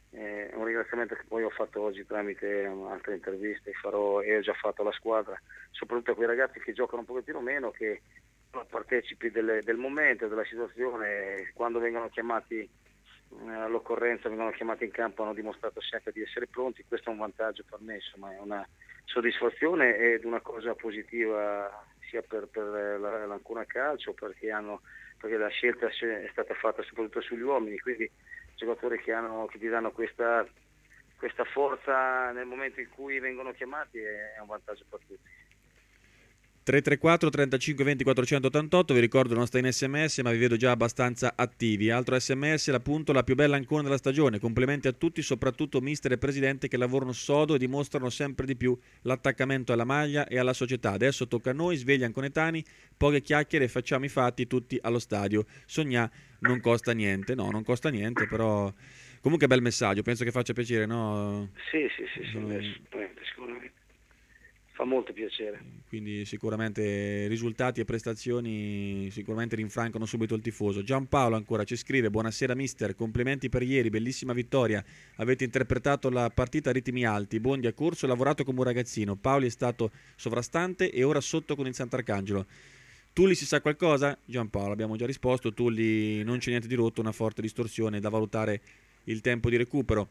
un ringraziamento che poi ho fatto oggi tramite altre interviste e ho già fatto alla squadra, soprattutto a quei ragazzi che giocano un pochettino meno, che sono partecipi del momento, della situazione, quando vengono chiamati all'occorrenza, vengono chiamati in campo, hanno dimostrato sempre di essere pronti. Questo è un vantaggio per me, insomma è una soddisfazione ed una cosa positiva sia per l'Ancona Calcio, perché la scelta è stata fatta soprattutto sugli uomini, quindi giocatori che ti danno questa forza nel momento in cui vengono chiamati è un vantaggio per tutti. 334 35 20 488, vi ricordo non sta in SMS ma vi vedo già abbastanza attivi. Altro SMS, l'appunto la più bella Ancona della stagione, complimenti a tutti, soprattutto mister e presidente che lavorano sodo e dimostrano sempre di più l'attaccamento alla maglia e alla società. Adesso tocca a noi, svegli anconetani, poche chiacchiere e facciamo i fatti tutti allo stadio. Sognà non costa niente, no, non costa niente, però comunque bel messaggio, penso che faccia piacere, no? Sì, sicuramente. Fa molto piacere. Quindi sicuramente risultati e prestazioni sicuramente rinfrancano subito il tifoso. Giampaolo ancora ci scrive: buonasera mister, complimenti per ieri, bellissima vittoria, avete interpretato la partita a ritmi alti, Bondi ha corso e lavorato come un ragazzino, Paoli è stato sovrastante e ora sotto con il Sant'Arcangelo. Tulli si sa qualcosa? Giampaolo, abbiamo già risposto, Tulli non c'è niente di rotto, una forte distorsione da valutare il tempo di recupero.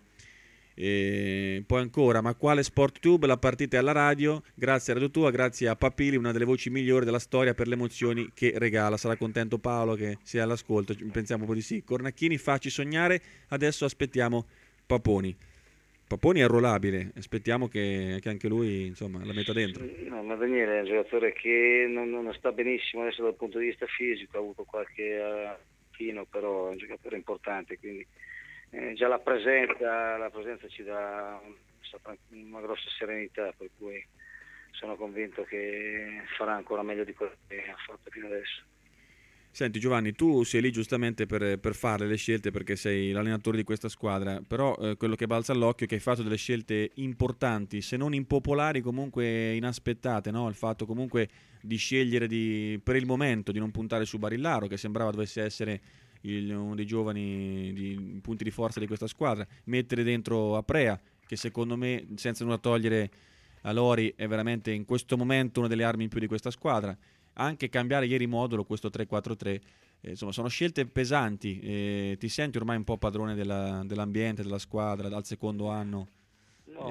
E poi ancora, ma quale SportTube? La partita è alla radio, grazie a Radio Tua, grazie a Papili, una delle voci migliori della storia per le emozioni che regala. Sarà contento Paolo che sia all'ascolto, pensiamo un po' di sì. Cornacchini, facci sognare, adesso aspettiamo Paponi è arruolabile, aspettiamo che anche lui insomma la metta dentro. No, ma Daniele è un giocatore che non sta benissimo adesso dal punto di vista fisico, ha avuto qualche chino, però è un giocatore importante, quindi già la presenza ci dà una grossa serenità, per cui sono convinto che farà ancora meglio di quello che ha fatto fino adesso. Senti Giovanni, tu sei lì giustamente per fare le scelte perché sei l'allenatore di questa squadra, però quello che balza all'occhio è che hai fatto delle scelte importanti, se non impopolari comunque inaspettate, no? Il fatto comunque di scegliere per il momento di non puntare su Barillaro, che sembrava dovesse essere uno dei giovani punti di forza di questa squadra, mettere dentro Aprea, che secondo me, senza nulla togliere a Lori, è veramente in questo momento una delle armi in più di questa squadra, anche cambiare ieri modulo, questo 3-4-3, insomma sono scelte pesanti. Ti senti ormai un po' padrone dell'ambiente, della squadra dal secondo anno? No,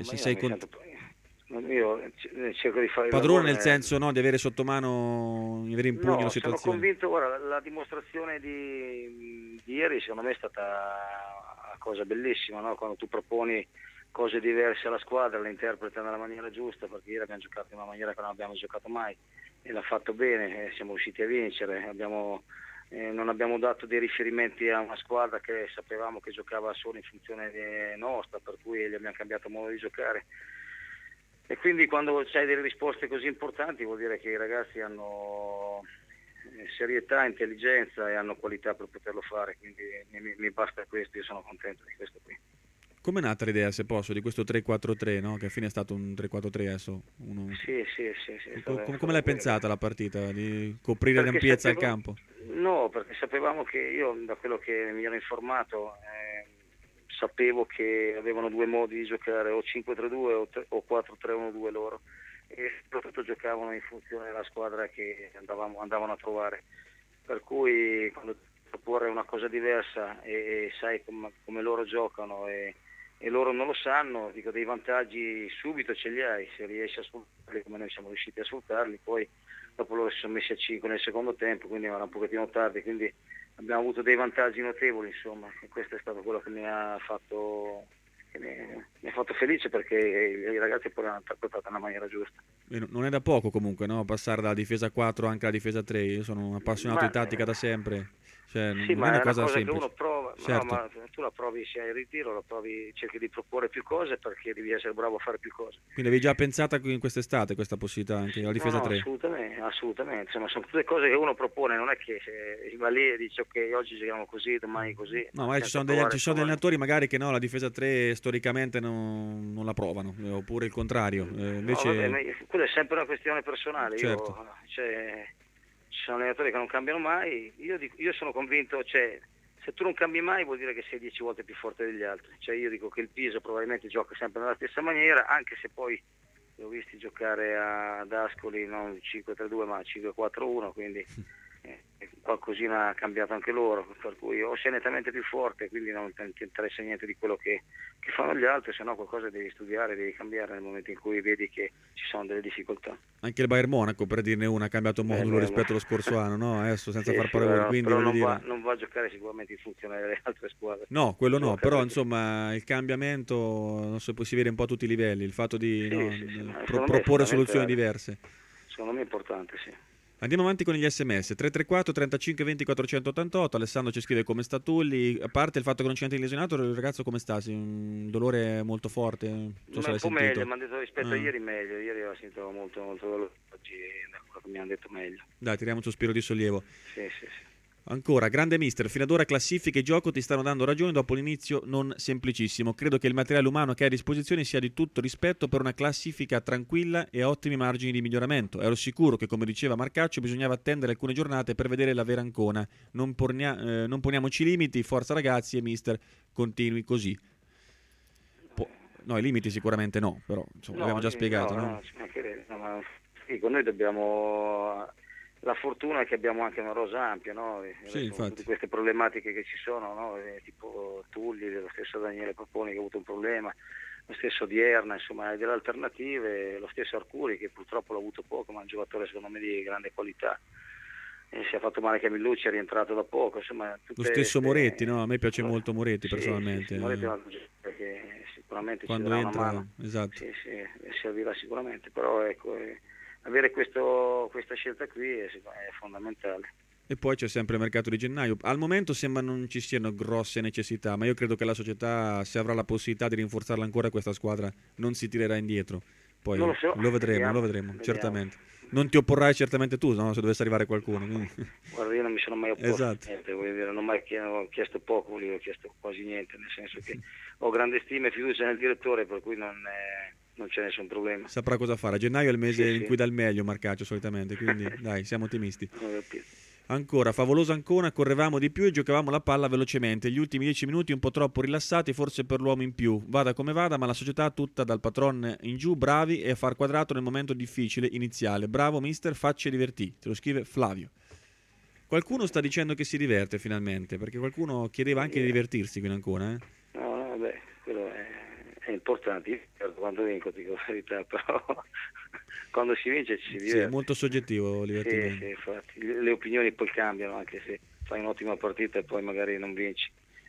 io cerco di fare padrone nel senso di avere sotto mano, di avere in pugno la situazione. Sono convinto, guarda, la dimostrazione di ieri secondo me è stata una cosa bellissima, no? Quando tu proponi cose diverse alla squadra, le interpreta nella maniera giusta, perché ieri abbiamo giocato in una maniera che non abbiamo giocato mai e l'ha fatto bene, siamo riusciti a vincere, non abbiamo dato dei riferimenti a una squadra che sapevamo che giocava solo in funzione nostra, per cui gli abbiamo cambiato modo di giocare. E quindi quando c'hai delle risposte così importanti vuol dire che i ragazzi hanno serietà, intelligenza e hanno qualità per poterlo fare, quindi mi basta questo, io sono contento di questo qui. Come è nata l'idea, se posso, di questo 3-4-3, no? Che alla fine è stato un 3-4-3 adesso? Sì. Come l'hai pensata la partita? Di coprire l'ampiezza al campo? No, perché sapevamo che io, da quello che mi ero informato, sapevo che avevano due modi di giocare, o 5-3-2 o 4-3-1-2 loro, e soprattutto giocavano in funzione della squadra che andavano a trovare. Per cui quando proporre una cosa diversa e sai come loro giocano e loro non lo sanno, dico, dei vantaggi subito ce li hai, se riesci a sfruttarli come noi siamo riusciti a sfruttarli. Poi dopo loro si sono messi a 5 nel secondo tempo, quindi era un pochettino tardi, quindi abbiamo avuto dei vantaggi notevoli, insomma, e questo è stato quello che mi ha fatto felice, perché i ragazzi poi l'hanno interpretata nella maniera giusta. Non è da poco comunque, no? Passare dalla difesa 4 anche alla difesa 3. Io sono un appassionato di tattica da sempre. Cioè, sì, non ma è una cosa semplice. che uno prova, certo. No, ma tu la provi sia in ritiro, la provi, cerchi di proporre più cose perché devi essere bravo a fare più cose. Quindi avevi già pensata in quest'estate questa possibilità anche la difesa 3? Assolutamente. Insomma, sono tutte cose che uno propone, non è che si va lì e dice ok, oggi giochiamo così, domani così. No, magari ci sono degli allenatori magari che no, la difesa 3 storicamente non la provano, oppure il contrario. Invece... No, vabbè, quella è sempre una questione personale. Certo. Ci sono allenatori che non cambiano mai, io sono convinto, se tu non cambi mai vuol dire che sei 10 volte più forte degli altri. Io dico che il Pisa probabilmente gioca sempre nella stessa maniera, anche se poi li ho visti giocare ad Ascoli non 5-3-2 ma 5-4-1, quindi qualcosina ha cambiato anche loro, per cui o sei nettamente più forte, quindi non ti interessa niente di quello che fanno gli altri, se no qualcosa devi studiare, devi cambiare nel momento in cui vedi che ci sono delle difficoltà. Anche il Bayern Monaco, per dirne una, ha cambiato modulo rispetto allo scorso anno, no? Adesso senza far paragoni, quindi però non va a giocare sicuramente in funzione delle altre squadre. No, quello no, però insomma il cambiamento non so, si vede un po' a tutti i livelli, il fatto di proporre soluzioni diverse. Secondo me è importante, sì. Andiamo avanti con gli sms 334 35 20 488. Alessandro ci scrive: come sta Tulli, a parte il fatto che non ci hanno lesionato, il ragazzo come sta? Un dolore molto forte? Non so se l'hai sentito. Meglio, mi hanno detto rispetto a ieri meglio, ieri ho sentito molto dolore, oggi mi hanno detto meglio. Dai, tiriamo un sospiro di sollievo. Sì. Ancora, grande mister, fino ad ora classifiche e gioco ti stanno dando ragione dopo l'inizio non semplicissimo. Credo che il materiale umano che hai a disposizione sia di tutto rispetto per una classifica tranquilla e ottimi margini di miglioramento. Ero sicuro che, come diceva Marcaccio, bisognava attendere alcune giornate per vedere la vera Ancona. Non poniamoci limiti, forza ragazzi, e mister continui così. No, i limiti sicuramente no, però insomma, abbiamo già spiegato. No, ma noi dobbiamo... La fortuna è che abbiamo anche una rosa ampia, no? Sì, infatti. Tutte queste problematiche che ci sono, no? Tipo Tulli, lo stesso Daniele Paponi che ha avuto un problema, lo stesso Dierna, insomma, hai delle alternative, lo stesso Arcuri che purtroppo l'ha avuto poco, ma è un giocatore secondo me di grande qualità. Si è fatto male che Millucci, è rientrato da poco, insomma, lo stesso Moretti, no? A me piace molto Moretti personalmente. Sì, Moretti è un altro giocatore che sicuramente quando ci darà entra, una mano. esatto. Sì, servirà sicuramente, però ecco, avere questa scelta qui è fondamentale. E poi c'è sempre il mercato di gennaio. Al momento sembra non ci siano grosse necessità, ma io credo che la società, se avrà la possibilità di rinforzarla ancora, questa squadra non si tirerà indietro. Poi non lo so, lo vedremo, certamente. Non ti opporrai certamente tu, no? Se dovesse arrivare qualcuno. Guarda, io non mi sono mai opposto, esatto. Niente, non ho mai chiesto poco, ho chiesto quasi niente, nel senso che ho grande stima e fiducia nel direttore, per cui non c'è nessun problema. Saprà cosa fare. A gennaio è il mese in cui dà il meglio Marcaccio solitamente, quindi dai, siamo ottimisti. Ancora, favolosa Ancona, correvamo di più e giocavamo la palla velocemente. Gli ultimi 10 minuti un po' troppo rilassati, forse per l'uomo in più. Vada come vada, ma la società tutta dal patron in giù, bravi e a far quadrato nel momento difficile iniziale. Bravo mister, facci divertì. Te lo scrive Flavio. Qualcuno sta dicendo che si diverte finalmente, perché qualcuno chiedeva anche di divertirsi qui in Ancona. No, vabbè, quello è importante. Io quando vinco, dico la verità, però quando si vince ci si diverte. Sì, è molto soggettivo il divertimento. Sì, infatti. Le opinioni poi cambiano, anche se fai un'ottima partita e poi magari non vinci.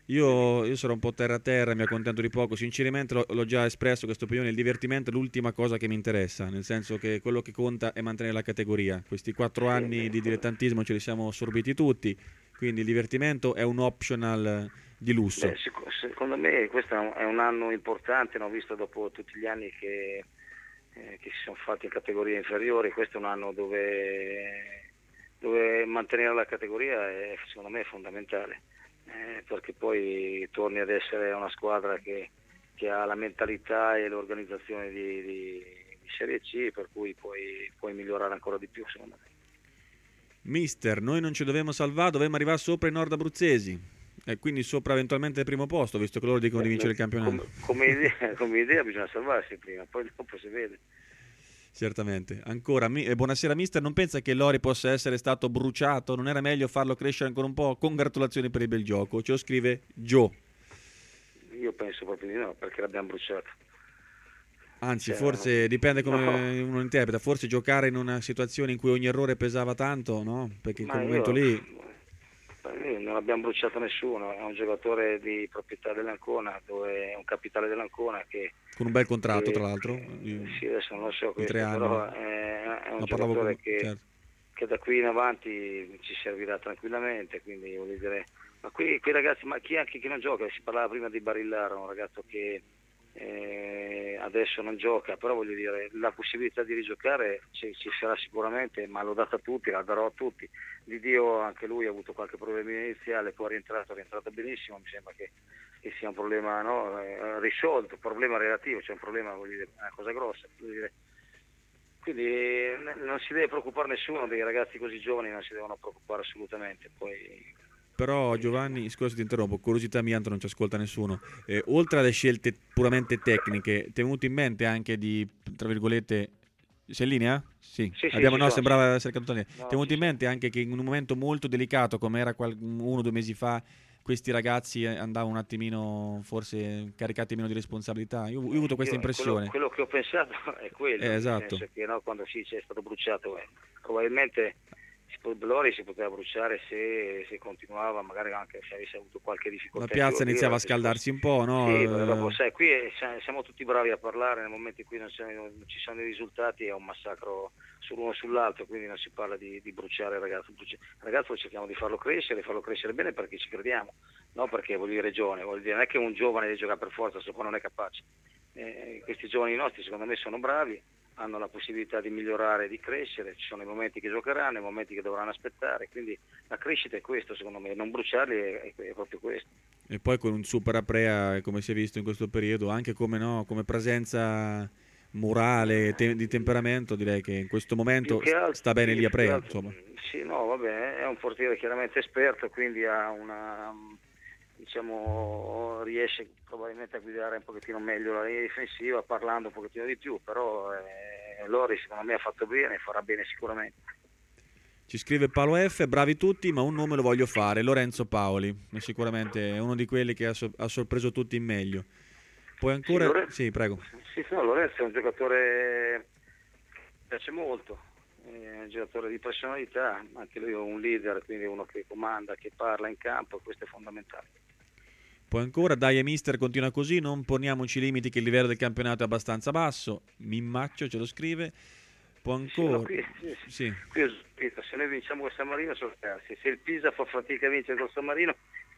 Io sarò un po' terra, mi accontento di poco. Sinceramente l'ho già espresso questa opinione. Il divertimento è l'ultima cosa che mi interessa, nel senso che quello che conta è mantenere la categoria. Questi 4 anni di dilettantismo ce li siamo assorbiti tutti, quindi il divertimento è un optional di lusso. Secondo me questo è un anno importante, l'ho visto dopo tutti gli anni che si sono fatti in categorie inferiori. Questo è un anno dove dove mantenere la categoria secondo me è fondamentale, perché poi torni ad essere una squadra che ha la mentalità e l'organizzazione di Serie C, per cui puoi migliorare ancora di più, secondo me. Mister, noi non ci dovevamo salvare, dovevamo arrivare sopra i nord abruzzesi e quindi sopra eventualmente il primo posto, visto che loro dicono di vincere il campionato. Come idea bisogna salvarsi prima, poi dopo si vede. Certamente. Ancora, buonasera mister, non pensa che Lori possa essere stato bruciato? Non era meglio farlo crescere ancora un po'? Congratulazioni per il bel gioco, ce lo scrive Joe. Io penso proprio di no, perché l'abbiamo bruciato. Anzi, forse dipende come uno interpreta, forse giocare in una situazione in cui ogni errore pesava tanto, no? Perché in quel momento lì... Non abbiamo bruciato nessuno, è un giocatore di proprietà dell'Ancona, dove è un capitale dell'Ancona che... Con un bel contratto, tra l'altro. Sì, adesso non lo so, di 3 anni. Però è un giocatore che da qui in avanti ci servirà tranquillamente, quindi voglio dire... Ma qui ragazzi, ma chi non gioca? Si parlava prima di Barillara, un ragazzo che adesso non gioca, però voglio dire, la possibilità di rigiocare ci sarà sicuramente, ma l'ho data a tutti, la darò a tutti. Di Dio anche lui ha avuto qualche problema iniziale, poi è rientrato benissimo, mi sembra che sia un problema risolto, problema relativo, c'è un problema, voglio dire, è una cosa grossa, voglio dire. Quindi non si deve preoccupare nessuno, dei ragazzi così giovani non si devono preoccupare assolutamente. Poi però Giovanni, scusa ti interrompo, curiosità mia, non ci ascolta nessuno, oltre alle scelte puramente tecniche, ti è venuto in mente anche di, tra virgolette, sei in linea? Sì, abbiamo, no, sembrava essere caduto lì. Ti è venuto in mente anche che in un momento molto delicato come era 1 o 2 mesi fa, questi ragazzi andavano un attimino forse caricati meno di responsabilità? Io ho avuto questa impressione. Quello che ho pensato è quello, esatto. Nel senso che, quando è stato bruciato, probabilmente Lori si poteva bruciare se continuava, magari anche se avesse avuto qualche difficoltà. La piazza iniziava a scaldarsi un po', no? Sì, dopo, sai, qui siamo tutti bravi a parlare, nel momento in cui non ci sono i risultati è un massacro sull'uno sull'altro, quindi non si parla di bruciare il ragazzo. Il ragazzo cerchiamo di farlo crescere bene perché ci crediamo, no? Perché vuol dire giovane, vuol dire non è che un giovane deve giocare per forza se poi non è capace. Questi giovani nostri secondo me sono bravi, hanno la possibilità di migliorare, di crescere, ci sono i momenti che giocheranno, i momenti che dovranno aspettare, quindi la crescita è questo secondo me, non bruciarli è proprio questo. E poi con un super Aprea, come si è visto in questo periodo, anche come presenza morale, di temperamento, direi che in questo momento sta bene lì Aprea, insomma. Sì, no, vabbè, è un portiere chiaramente esperto, quindi ha riesce probabilmente a guidare un pochettino meglio la linea difensiva, parlando un pochettino di più, però Lori secondo me ha fatto bene, farà bene sicuramente. Ci scrive Paolo F, bravi tutti, ma un nome lo voglio fare, Lorenzo Paoli, è sicuramente uno di quelli che ha sorpreso tutti in meglio. Poi ancora... Sì, prego. Sì, no, Lorenzo è un giocatore che piace molto, è un giocatore di personalità, anche lui è un leader, quindi uno che comanda, che parla in campo, questo è fondamentale. Poi ancora, dai mister, continua così, non poniamoci limiti che il livello del campionato è abbastanza basso, Mimmaccio ce lo scrive. Poi ancora... Qui ho scritto, se noi vinciamo con San Marino sono scarsi, se il Pisa fa fatica a vincere con San Marino...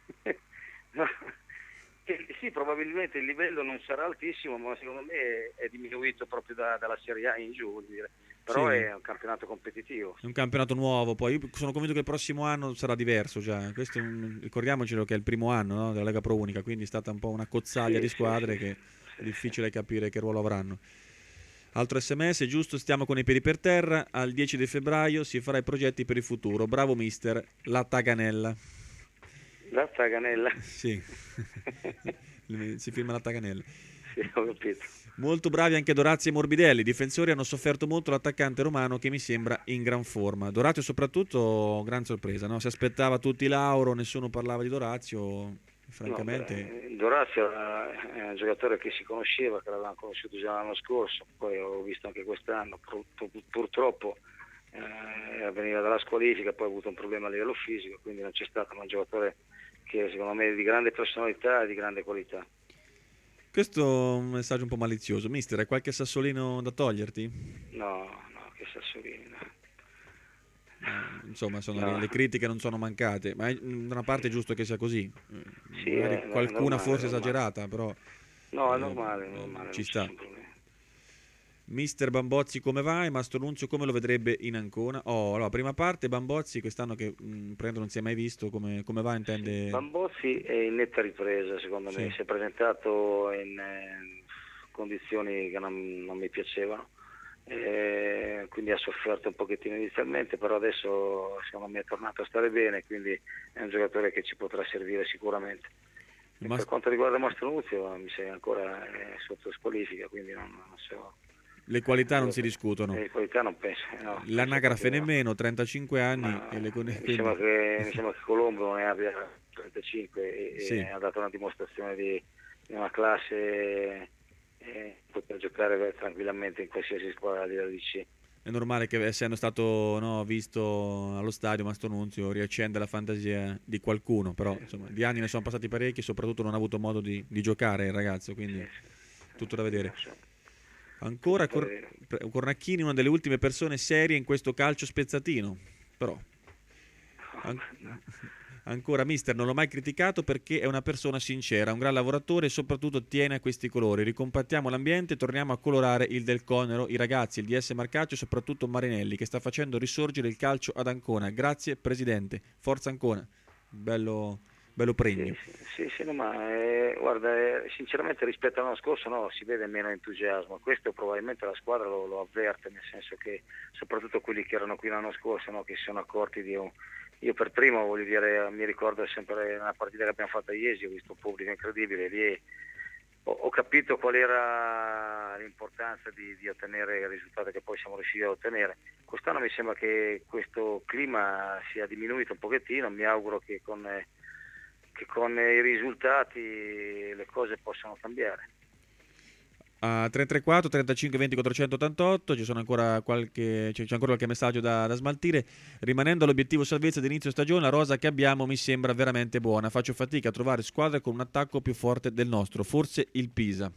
Sì, probabilmente il livello non sarà altissimo, ma secondo me è diminuito proprio dalla Serie A in giù, vuol dire. Però è un campionato competitivo. È un campionato nuovo, poi io sono convinto che il prossimo anno sarà diverso già. Questo ricordiamocelo che è il primo anno, no, della Lega Pro Unica, quindi è stata un po' una cozzaglia di squadre che è difficile capire che ruolo avranno. Altro sms, giusto, stiamo con i piedi per terra, al 10 di febbraio si farà i progetti per il futuro. Bravo mister, la Taganella. La Taganella? Sì, si firma la Taganella. Sì, ho capito. Molto bravi anche Dorazio e Morbidelli, i difensori hanno sofferto molto l'attaccante romano che mi sembra in gran forma. Dorazio soprattutto, gran sorpresa, no? Si aspettava tutti Lauro, nessuno parlava di Dorazio, francamente. No, Dorazio è un giocatore che si conosceva, che l'avevamo conosciuto già l'anno scorso, poi ho visto anche quest'anno, purtroppo veniva dalla squalifica, poi ha avuto un problema a livello fisico, quindi non c'è stato un giocatore che secondo me è di grande personalità e di grande qualità. Questo è un messaggio un po' malizioso. Mister, hai qualche sassolino da toglierti? No, che sassolino. Insomma, le critiche non sono mancate, ma da una parte è giusto che sia così. Sì, qualcuna forse esagerata, però no, è normale, ci sta. Mister Bambozzi come va e Mastro Nunzio come lo vedrebbe in Ancona? Allora, prima parte Bambozzi quest'anno che prendo non si è mai visto, come va intende? Bambozzi è in netta ripresa secondo me, si è presentato in condizioni che non mi piacevano, quindi ha sofferto un pochettino inizialmente, però adesso secondo me è tornato a stare bene, quindi è un giocatore che ci potrà servire sicuramente. Per quanto riguarda Mastro Nunzio mi sei ancora sotto squalifica, quindi non so. Le qualità non si discutono. Le qualità non penso. No, l'anagrafe nemmeno, 35 anni. Mi sembra che Colombo ne abbia 35 e ha dato una dimostrazione di una classe poter giocare tranquillamente in qualsiasi squadra di C. È normale che essendo stato visto allo stadio Mastro Nunzio riaccende la fantasia di qualcuno, però insomma di anni ne sono passati parecchi e soprattutto non ha avuto modo di giocare il ragazzo, quindi tutto da vedere. Ancora Cornacchini, una delle ultime persone serie in questo calcio spezzatino, però ancora mister, non l'ho mai criticato perché è una persona sincera, un gran lavoratore e soprattutto tiene a questi colori. Ricompattiamo l'ambiente e torniamo a colorare il Del Conero, i ragazzi, il DS Marcaccio e soprattutto Marinelli che sta facendo risorgere il calcio ad Ancona. Grazie presidente, forza Ancona. Bello pregno. Sì, no, ma guarda, sinceramente rispetto all'anno scorso si vede meno entusiasmo. Questo probabilmente la squadra lo avverte, nel senso che soprattutto quelli che erano qui l'anno scorso, che si sono accorti di io per primo, voglio dire, mi ricordo sempre una partita che abbiamo fatto a Iesi, ho visto un pubblico incredibile lì, ho capito qual era l'importanza di ottenere il risultato che poi siamo riusciti a ottenere. Quest'anno mi sembra che questo clima sia diminuito un pochettino, mi auguro che con i risultati le cose possano cambiare. A 334 35 20 488 c'è ancora qualche messaggio da smaltire. Rimanendo all'obiettivo salvezza d'inizio stagione, la rosa che abbiamo mi sembra veramente buona, faccio fatica a trovare squadre con un attacco più forte del nostro, forse il Pisa.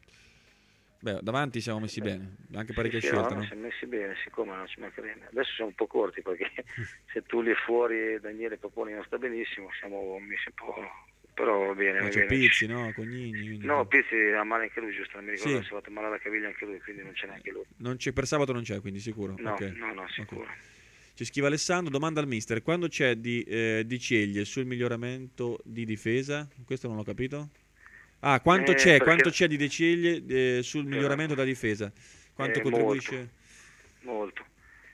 Davanti siamo messi bene, anche parecchie scelte. Siamo messi bene, siccome non ci mancherebbe. Adesso siamo un po' corti perché se tu lì fuori Daniele Poponi non sta benissimo, siamo messi un po'. Però va bene. Ma c'è Pizzi, Cognini. Quindi... No, Pizzi ha male anche lui, giusto? Non mi ricordo se ha fatto male alla caviglia anche lui, quindi non c'è neanche lui. Per sabato non c'è, quindi sicuro? No, okay. No, sicuro. Okay. Ci scrive Alessandro, domanda al mister, quando c'è di Ceglie sul miglioramento di difesa? Questo non l'ho capito. Quanto c'è di De Ceglie sul miglioramento della difesa? Quanto contribuisce? Molto.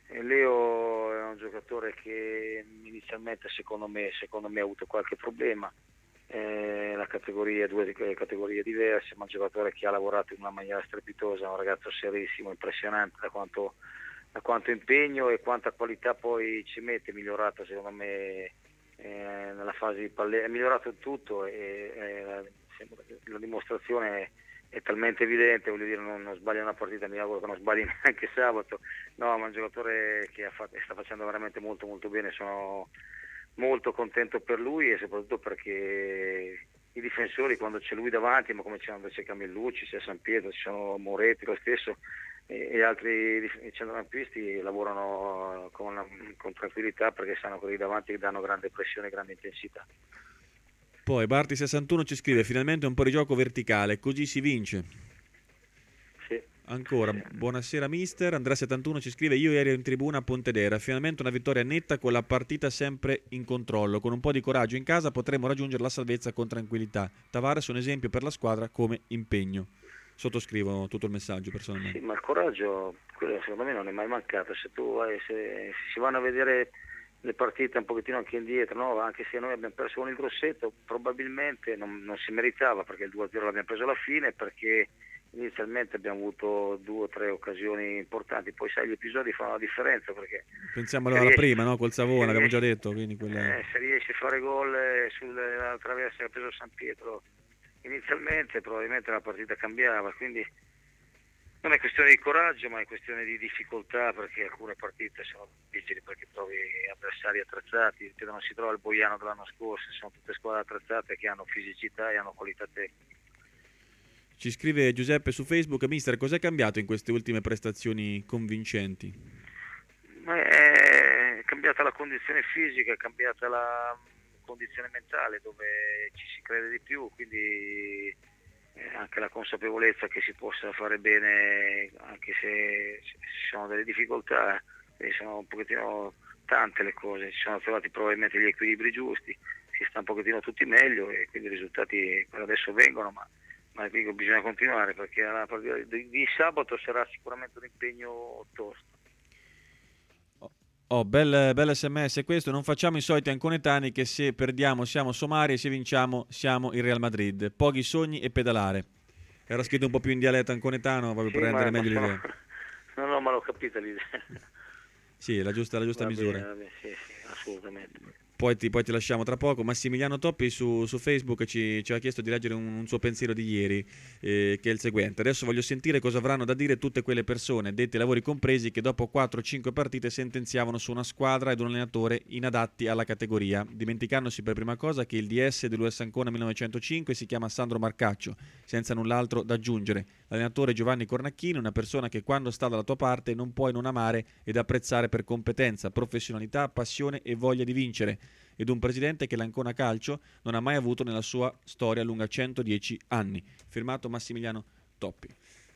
Leo è un giocatore che inizialmente secondo me ha avuto qualche problema. La categoria, due categorie diverse, ma un giocatore che ha lavorato in una maniera strepitosa, un ragazzo serissimo, impressionante da quanto impegno e quanta qualità poi ci mette, migliorato secondo me nella fase di palleggio, è migliorato tutto e la dimostrazione è talmente evidente, voglio dire, non sbaglia una partita, mi auguro che non sbagli neanche sabato, ma è un giocatore che sta facendo veramente molto molto bene, sono molto contento per lui e soprattutto perché i difensori quando c'è lui davanti, ma come c'è Camillucci, c'è San Pietro, ci sono Moretti lo stesso e altri centrocampisti lavorano con tranquillità perché sanno che lì davanti danno grande pressione e grande intensità. Poi Barti61 ci scrive finalmente un po' di gioco verticale, così si vince. Sì. Ancora, buonasera mister. Andrea71 ci scrive: io ero in tribuna a Pontedera, finalmente una vittoria netta con la partita sempre in controllo, con un po' di coraggio in casa potremo raggiungere la salvezza con tranquillità. Tavares è un esempio per la squadra come impegno. Sottoscrivo tutto il messaggio personalmente. Sì, ma il coraggio, quello secondo me non è mai mancato. Se si vanno a vedere le partite un pochettino anche indietro, anche se noi abbiamo perso con il Grosseto, probabilmente non si meritava, perché il 2-0 l'abbiamo preso alla fine, perché inizialmente abbiamo avuto 2 o 3 occasioni importanti, poi sai, gli episodi fanno la differenza, perché pensiamo alla prima, col Savona, abbiamo già detto, quindi se riesci a fare gol sulla traversa che ha preso San Pietro inizialmente, probabilmente la partita cambiava, quindi non è questione di coraggio, ma è questione di difficoltà, perché alcune partite sono difficili perché trovi avversari attrezzati, non si trova il Boiano dell'anno scorso, sono tutte squadre attrezzate che hanno fisicità e hanno qualità tecnica. Ci scrive Giuseppe su Facebook: mister, cos'è cambiato in queste ultime prestazioni convincenti? È cambiata la condizione fisica, è cambiata la condizione mentale, dove ci si crede di più, quindi anche la consapevolezza che si possa fare bene anche se ci sono delle difficoltà, sono un pochettino tante le cose, ci sono trovati probabilmente gli equilibri giusti, si sta un pochettino tutti meglio e quindi i risultati per adesso vengono, ma dico, bisogna continuare perché la partita di sabato sarà sicuramente un impegno tosto. Bel sms questo. Non facciamo i soliti anconetani che se perdiamo siamo somari e se vinciamo siamo il Real Madrid. Pochi sogni e pedalare. Era scritto un po' più in dialetto anconetano proprio per rendere meglio l'idea. No, ma l'ho capita l'idea. Sì, la giusta misura. Va bene, sì, assolutamente. Poi ti lasciamo tra poco. Massimiliano Toppi su Facebook ci ha chiesto di leggere un suo pensiero di ieri, che è il seguente: adesso voglio sentire cosa avranno da dire tutte quelle persone, addetti ai lavori compresi, che dopo 4-5 partite sentenziavano su una squadra ed un allenatore inadatti alla categoria, dimenticandosi per prima cosa che il DS dell'US Ancona 1905 si chiama Sandro Marcaccio, senza null'altro da aggiungere. L'allenatore Giovanni Cornacchini, una persona che quando sta dalla tua parte non puoi non amare ed apprezzare per competenza, professionalità, passione e voglia di vincere, ed un presidente che l'Ancona Calcio non ha mai avuto nella sua storia lunga 110 anni. Firmato Massimiliano Toppi.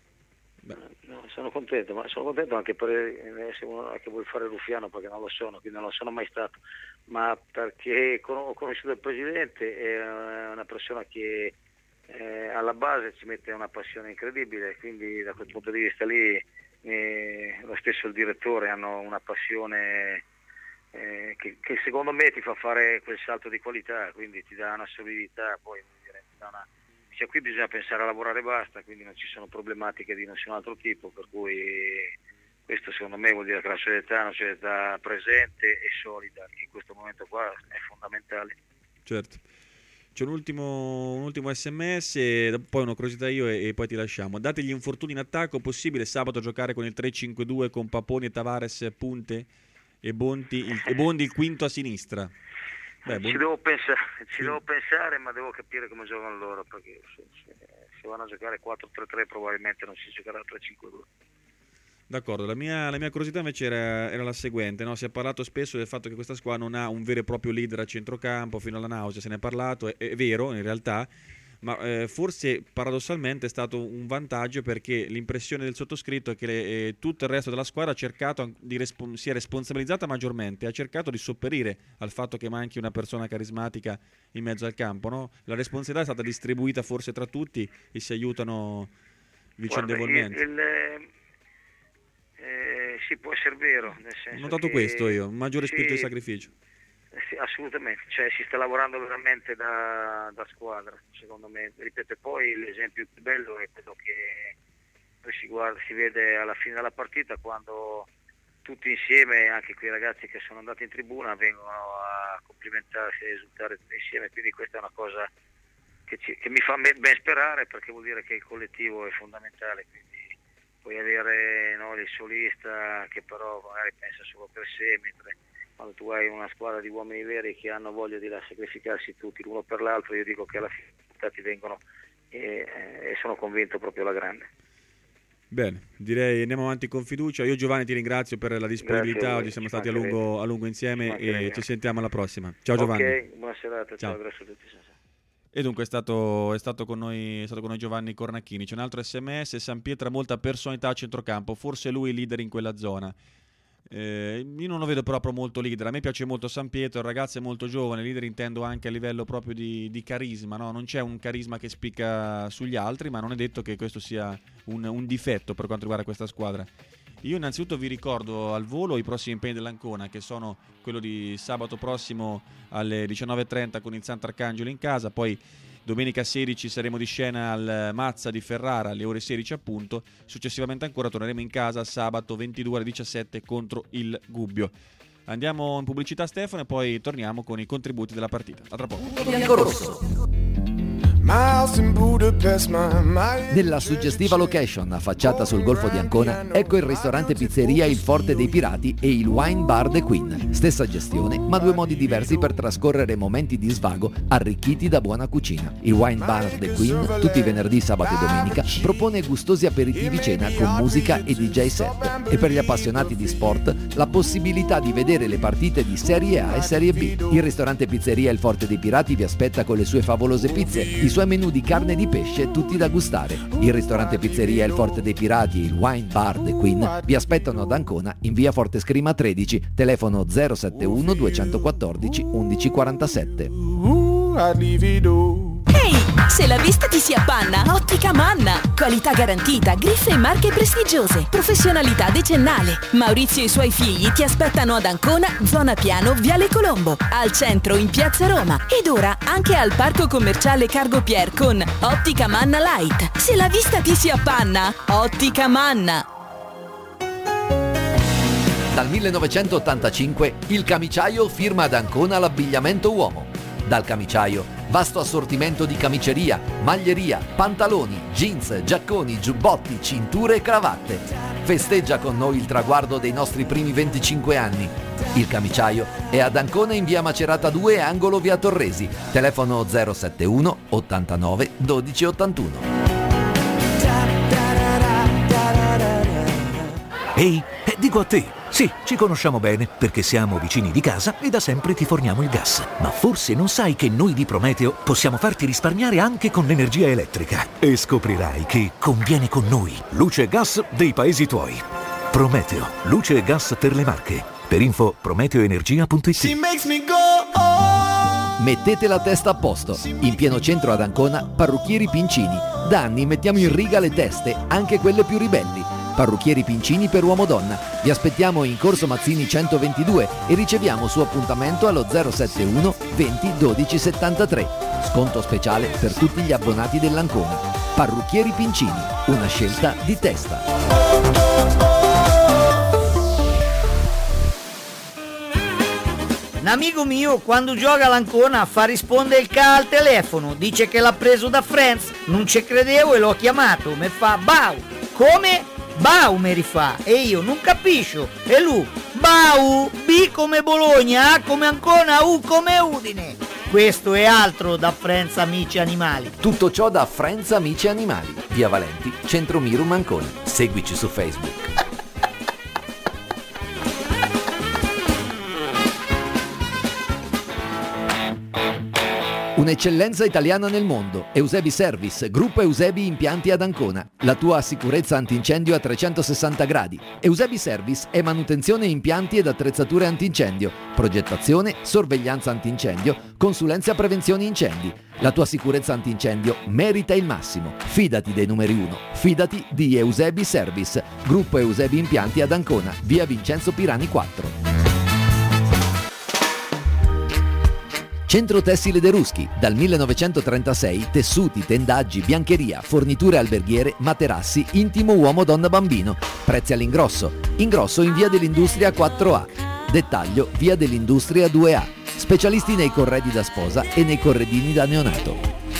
No, sono contento anche per essere uno che vuol fare ruffiano, perché non lo sono, quindi non lo sono mai stato, ma perché ho conosciuto il presidente, è una persona che alla base ci mette una passione incredibile, quindi da quel punto di vista lì lo stesso il direttore hanno una passione che secondo me ti fa fare quel salto di qualità, quindi ti dà una solidità, poi cioè, qui bisogna pensare a lavorare e basta, quindi non ci sono problematiche di nessun altro tipo, per cui questo secondo me vuol dire che la società è una società presente e solida, che in questo momento qua è fondamentale. Certo. C'è un ultimo sms, poi una curiosità io e poi ti lasciamo. Date gli infortuni in attacco, possibile sabato giocare con il 3-5-2 con Paponi e Tavares punte e Bondi il quinto a sinistra? Ci devo pensare, ma devo capire come giocano loro, perché se vanno a giocare 4-3-3 probabilmente non si giocherà 3-5-2. D'accordo, la mia curiosità invece era la seguente, no? Si è parlato spesso del fatto che questa squadra non ha un vero e proprio leader a centrocampo, fino alla nausea se ne è parlato, è vero in realtà, ma forse paradossalmente è stato un vantaggio, perché l'impressione del sottoscritto è che tutto il resto della squadra ha cercato si è responsabilizzata maggiormente, ha cercato di sopperire al fatto che manchi una persona carismatica in mezzo al campo, no? La responsabilità è stata distribuita forse tra tutti e si aiutano vicendevolmente. Sì, può essere vero, nel senso, ho notato questo io, un maggiore spirito di sacrificio. Sì, assolutamente, cioè si sta lavorando veramente da squadra, secondo me. Ripeto, poi l'esempio più bello è quello che si vede alla fine della partita, quando tutti insieme, anche quei ragazzi che sono andati in tribuna, vengono a complimentarsi e esultare tutti insieme, quindi questa è una cosa che mi fa ben sperare, perché vuol dire che il collettivo è fondamentale, quindi puoi avere il solista che però magari pensa solo per sé, mentre quando tu hai una squadra di uomini veri che hanno voglia di sacrificarsi tutti l'uno per l'altro, io dico che alla fine i risultati vengono e sono convinto proprio alla grande. Bene, direi andiamo avanti con fiducia. Io Giovanni ti ringrazio per la disponibilità, oggi siamo stati a lungo insieme e ci sentiamo alla prossima. Ciao Giovanni. Ok, buona serata, ciao, grazie a tutti. E dunque è stato con noi Giovanni Cornacchini. C'è un altro sms: San Pietro ha molta personalità a centrocampo, forse lui è il leader in quella zona. Io non lo vedo proprio molto leader. A me piace molto San Pietro, il ragazzo è molto giovane, leader intendo anche a livello proprio di carisma, no? Non c'è un carisma che spicca sugli altri, ma non è detto che questo sia un difetto per quanto riguarda questa squadra. Io innanzitutto vi ricordo al volo i prossimi impegni dell'Ancona, che sono quello di sabato prossimo alle 19:30 con il Sant'Arcangelo in casa, poi domenica 16 saremo di scena al Mazza di Ferrara alle ore 16 appunto, successivamente ancora torneremo in casa sabato 22 alle 17 contro il Gubbio. Andiamo in pubblicità Stefano e poi torniamo con i contributi della partita. A tra poco. Biancorosso. Nella suggestiva location affacciata sul Golfo di Ancona, ecco il ristorante pizzeria Il Forte dei Pirati e il Wine Bar The Queen. Stessa gestione, ma due modi diversi per trascorrere momenti di svago arricchiti da buona cucina. Il Wine Bar The Queen, tutti i venerdì, sabato e domenica, propone gustosi aperitivi cena con musica e DJ set. E per gli appassionati di sport, la possibilità di vedere le partite di Serie A e Serie B. Il ristorante pizzeria Il Forte dei Pirati vi aspetta con le sue favolose pizze, i suoi menù di carne e di pesce tutti da gustare. Il ristorante pizzeria Il Forte dei Pirati e il Wine Bar The Queen vi aspettano ad Ancona in via Forte Scrima 13, telefono 071 214 1147. Ehi, se la vista ti si appanna, Ottica Manna. Qualità garantita, griffe e marche prestigiose, professionalità decennale. Maurizio e i suoi figli ti aspettano ad Ancona, zona Piano, Viale Colombo, al centro in Piazza Roma ed ora anche al parco commerciale Cargo Pier con Ottica Manna Light. Se la vista ti si appanna, Ottica Manna. Dal 1985 il Camiciaio firma ad Ancona l'abbigliamento uomo. Dal Camiciaio, vasto assortimento di camiceria, maglieria, pantaloni, jeans, giacconi, giubbotti, cinture e cravatte. Festeggia con noi il traguardo dei nostri primi 25 anni. Il Camiciaio è ad Ancona in via Macerata 2, angolo via Torresi. Telefono 071 89 12 81. Ehi, dico a te, sì, ci conosciamo bene perché siamo vicini di casa e da sempre ti forniamo il gas. Ma forse non sai che noi di Prometeo possiamo farti risparmiare anche con l'energia elettrica. E scoprirai che conviene con noi. Luce e gas dei paesi tuoi. Prometeo, luce e gas per le Marche. Per info prometeoenergia.it. Mettete la testa a posto. In pieno centro ad Ancona, Parrucchieri Pincini. Da anni mettiamo in riga le teste, anche quelle più ribelli. Parrucchieri Pincini per uomo-donna. Vi aspettiamo in Corso Mazzini 122 e riceviamo su appuntamento allo 071 20 12 73. Sconto speciale per tutti gli abbonati dell'Ancona. Parrucchieri Pincini, una scelta di testa. Un amico mio quando gioca all'Ancona fa rispondere il ca al telefono, dice che l'ha preso da Friends, non ci credevo e l'ho chiamato, mi fa Bau, come? Bau mi rifà e io non capisco e lui Bau, B come Bologna, A come Ancona, U come Udine. Questo è altro da Friends Amici Animali. Tutto ciò da Friends Amici Animali, via Valenti, Centro Mirum Ancona. Seguici su Facebook. Un'eccellenza italiana nel mondo. Eusebi Service, gruppo Eusebi Impianti ad Ancona. La tua sicurezza antincendio a 360 gradi. Eusebi Service è manutenzione impianti ed attrezzature antincendio, progettazione, sorveglianza antincendio, consulenza a prevenzione incendi. La tua sicurezza antincendio merita il massimo. Fidati dei numeri 1. Fidati di Eusebi Service, gruppo Eusebi Impianti ad Ancona, via Vincenzo Pirani 4. Centro Tessile De Ruschi, dal 1936, tessuti, tendaggi, biancheria, forniture alberghiere, materassi, intimo uomo, donna, bambino. Prezzi all'ingrosso. Ingrosso in via dell'Industria 4A. Dettaglio via dell'Industria 2A. Specialisti nei corredi da sposa e nei corredini da neonato.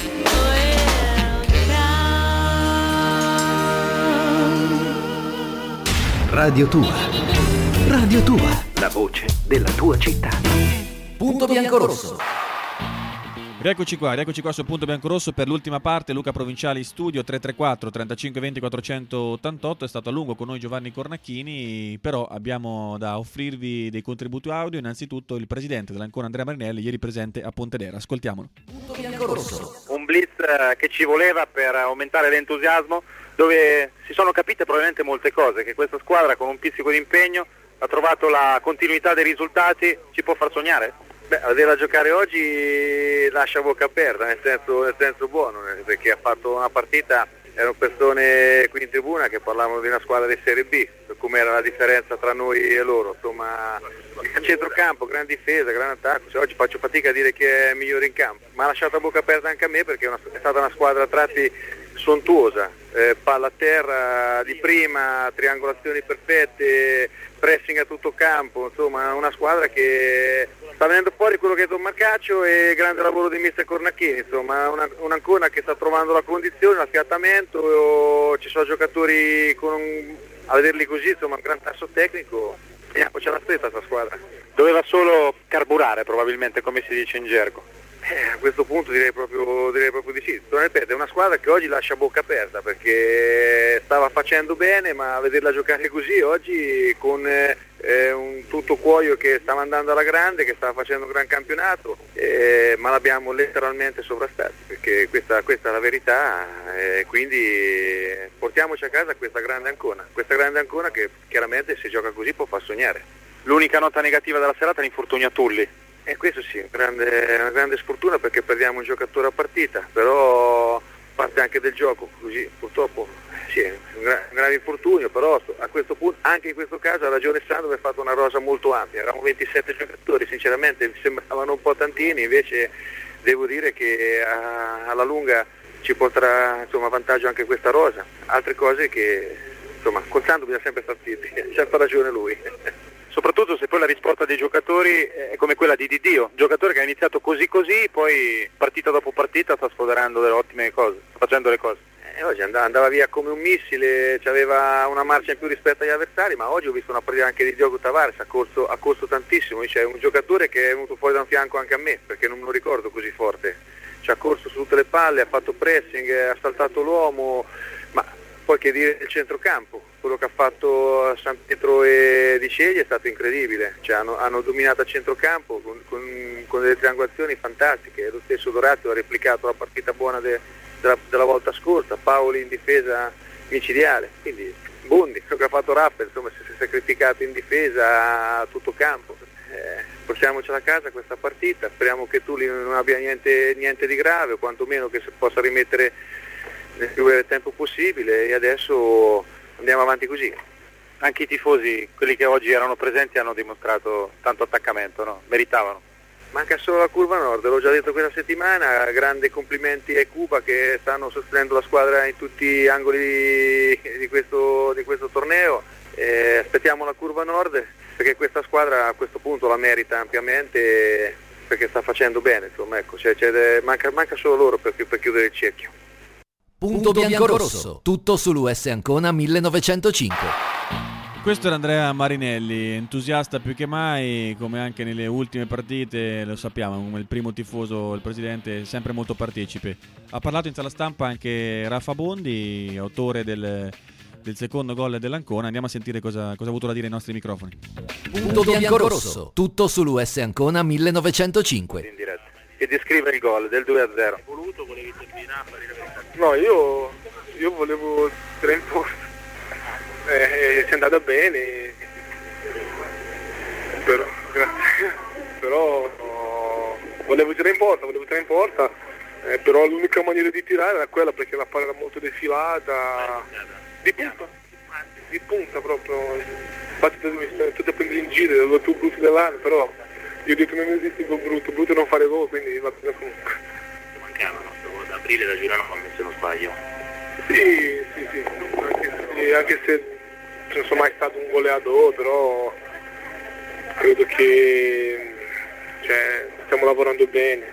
Radio Tua. Radio Tua, la voce della tua città. Punto biancorosso. Rieccoci qua sul Punto Biancorosso per l'ultima parte. Luca Provinciali in studio, 334 35 20 488. È stato a lungo con noi Giovanni Cornacchini, però abbiamo da offrirvi dei contributi audio. Innanzitutto il presidente dell'Ancona Andrea Marinelli, ieri presente a Pontedera. Ascoltiamolo. Punto Biancorosso. Un blitz che ci voleva per aumentare l'entusiasmo, dove si sono capite probabilmente molte cose, che questa squadra con un pizzico di impegno ha trovato la continuità dei risultati. Ci può far sognare? Beh, a vederla giocare oggi lascia bocca aperta, nel senso buono, perché ha fatto una partita, erano persone qui in tribuna che parlavano di una squadra di Serie B, per come era la differenza tra noi e loro, insomma, a centrocampo, gran difesa, gran attacco, cioè, oggi faccio fatica a dire che è migliore in campo, ma ha lasciato a bocca aperta anche a me perché è stata una squadra a tratti sontuosa, palla a terra di prima, triangolazioni perfette, pressing a tutto campo, insomma una squadra che sta venendo fuori quello che è Don Marcaccio e grande lavoro di mister Cornacchini, insomma un'Ancona che sta trovando la condizione, l'affiatamento, ci sono giocatori a vederli così, insomma un gran tasso tecnico, c'è la stretta sta squadra. Doveva solo carburare probabilmente, come si dice in gergo. A questo punto direi proprio di sì. Ripeto, è una squadra che oggi lascia bocca aperta perché stava facendo bene, ma a vederla giocare così oggi con un tutto cuoio che stava andando alla grande, che stava facendo un gran campionato, ma l'abbiamo letteralmente sovrastati, perché questa è la verità, quindi portiamoci a casa questa grande Ancona che chiaramente se gioca così può far sognare. L'unica nota negativa della serata è l'infortunio a Tulli. Questo sì, una grande sfortuna perché perdiamo un giocatore a partita, però parte anche del gioco, così purtroppo sì, un grave infortunio, però a questo punto, anche in questo caso ha ragione Sandro, che ha fatto una rosa molto ampia, eravamo 27 giocatori, sinceramente mi sembravano un po' tantini, invece devo dire che alla lunga ci porterà vantaggio anche questa rosa, altre cose che con Sandro bisogna sempre star zitti, ha sempre ragione lui. Soprattutto se poi la risposta dei giocatori è come quella di Didio, un giocatore che ha iniziato così, poi partita dopo partita sta sfoderando delle ottime cose, sta facendo le cose. Oggi andava via come un missile, aveva una marcia in più rispetto agli avversari, ma oggi ho visto una partita anche di Diogo Tavares, ha corso tantissimo, c'è un giocatore che è venuto fuori da un fianco anche a me, perché non me lo ricordo così forte, ha corso su tutte le palle, ha fatto pressing, ha saltato l'uomo, ma poi che dire del centrocampo, quello che ha fatto San Pietro e Di Ceglie è stato incredibile, hanno dominato a centrocampo con delle triangolazioni fantastiche, lo stesso Dorazio ha replicato la partita buona della volta scorsa, Paoli in difesa micidiale, quindi Bondi, quello che ha fatto Raffa, si è sacrificato in difesa a tutto campo. Portiamocela a casa questa partita, speriamo che Tulli non abbia niente di grave, o quantomeno che si possa rimettere nel più breve tempo possibile, e adesso andiamo avanti così. Anche i tifosi, quelli che oggi erano presenti, hanno dimostrato tanto attaccamento, no? Meritavano. Manca solo la curva nord, l'ho già detto questa settimana, grandi complimenti ai Cuba che stanno sostenendo la squadra in tutti gli angoli di questo torneo, aspettiamo la curva nord perché questa squadra a questo punto la merita ampiamente, perché sta facendo bene, manca solo loro per chiudere il cerchio. Punto bianco-rosso, tutto sull'US Ancona 1905. Questo era Andrea Marinelli, entusiasta più che mai, come anche nelle ultime partite, lo sappiamo, come il primo tifoso, il presidente, sempre molto partecipe. Ha parlato in sala stampa anche Rafa Bondi, autore del secondo gol dell'Ancona. Andiamo a sentire cosa ha avuto da dire ai nostri microfoni. Punto bianco-rosso, tutto sull'US Ancona 1905. In diretta. Che descrive il gol del 2-0. Volevi terminare? No, io volevo tirare in porta. Si è andata bene, però volevo tirare in porta, però l'unica maniera di tirare era quella, perché la palla era molto defilata, di punta proprio, infatti mi stanno tutti a prendere in giro, ero più brutto dell'anno, però io ho detto non esiste il brutto non fare gol, quindi va bene comunque. Mancavano, ad aprile da Giuliano, se non sbaglio. Sì, anche se non sono mai stato un goleador, però credo che stiamo lavorando bene,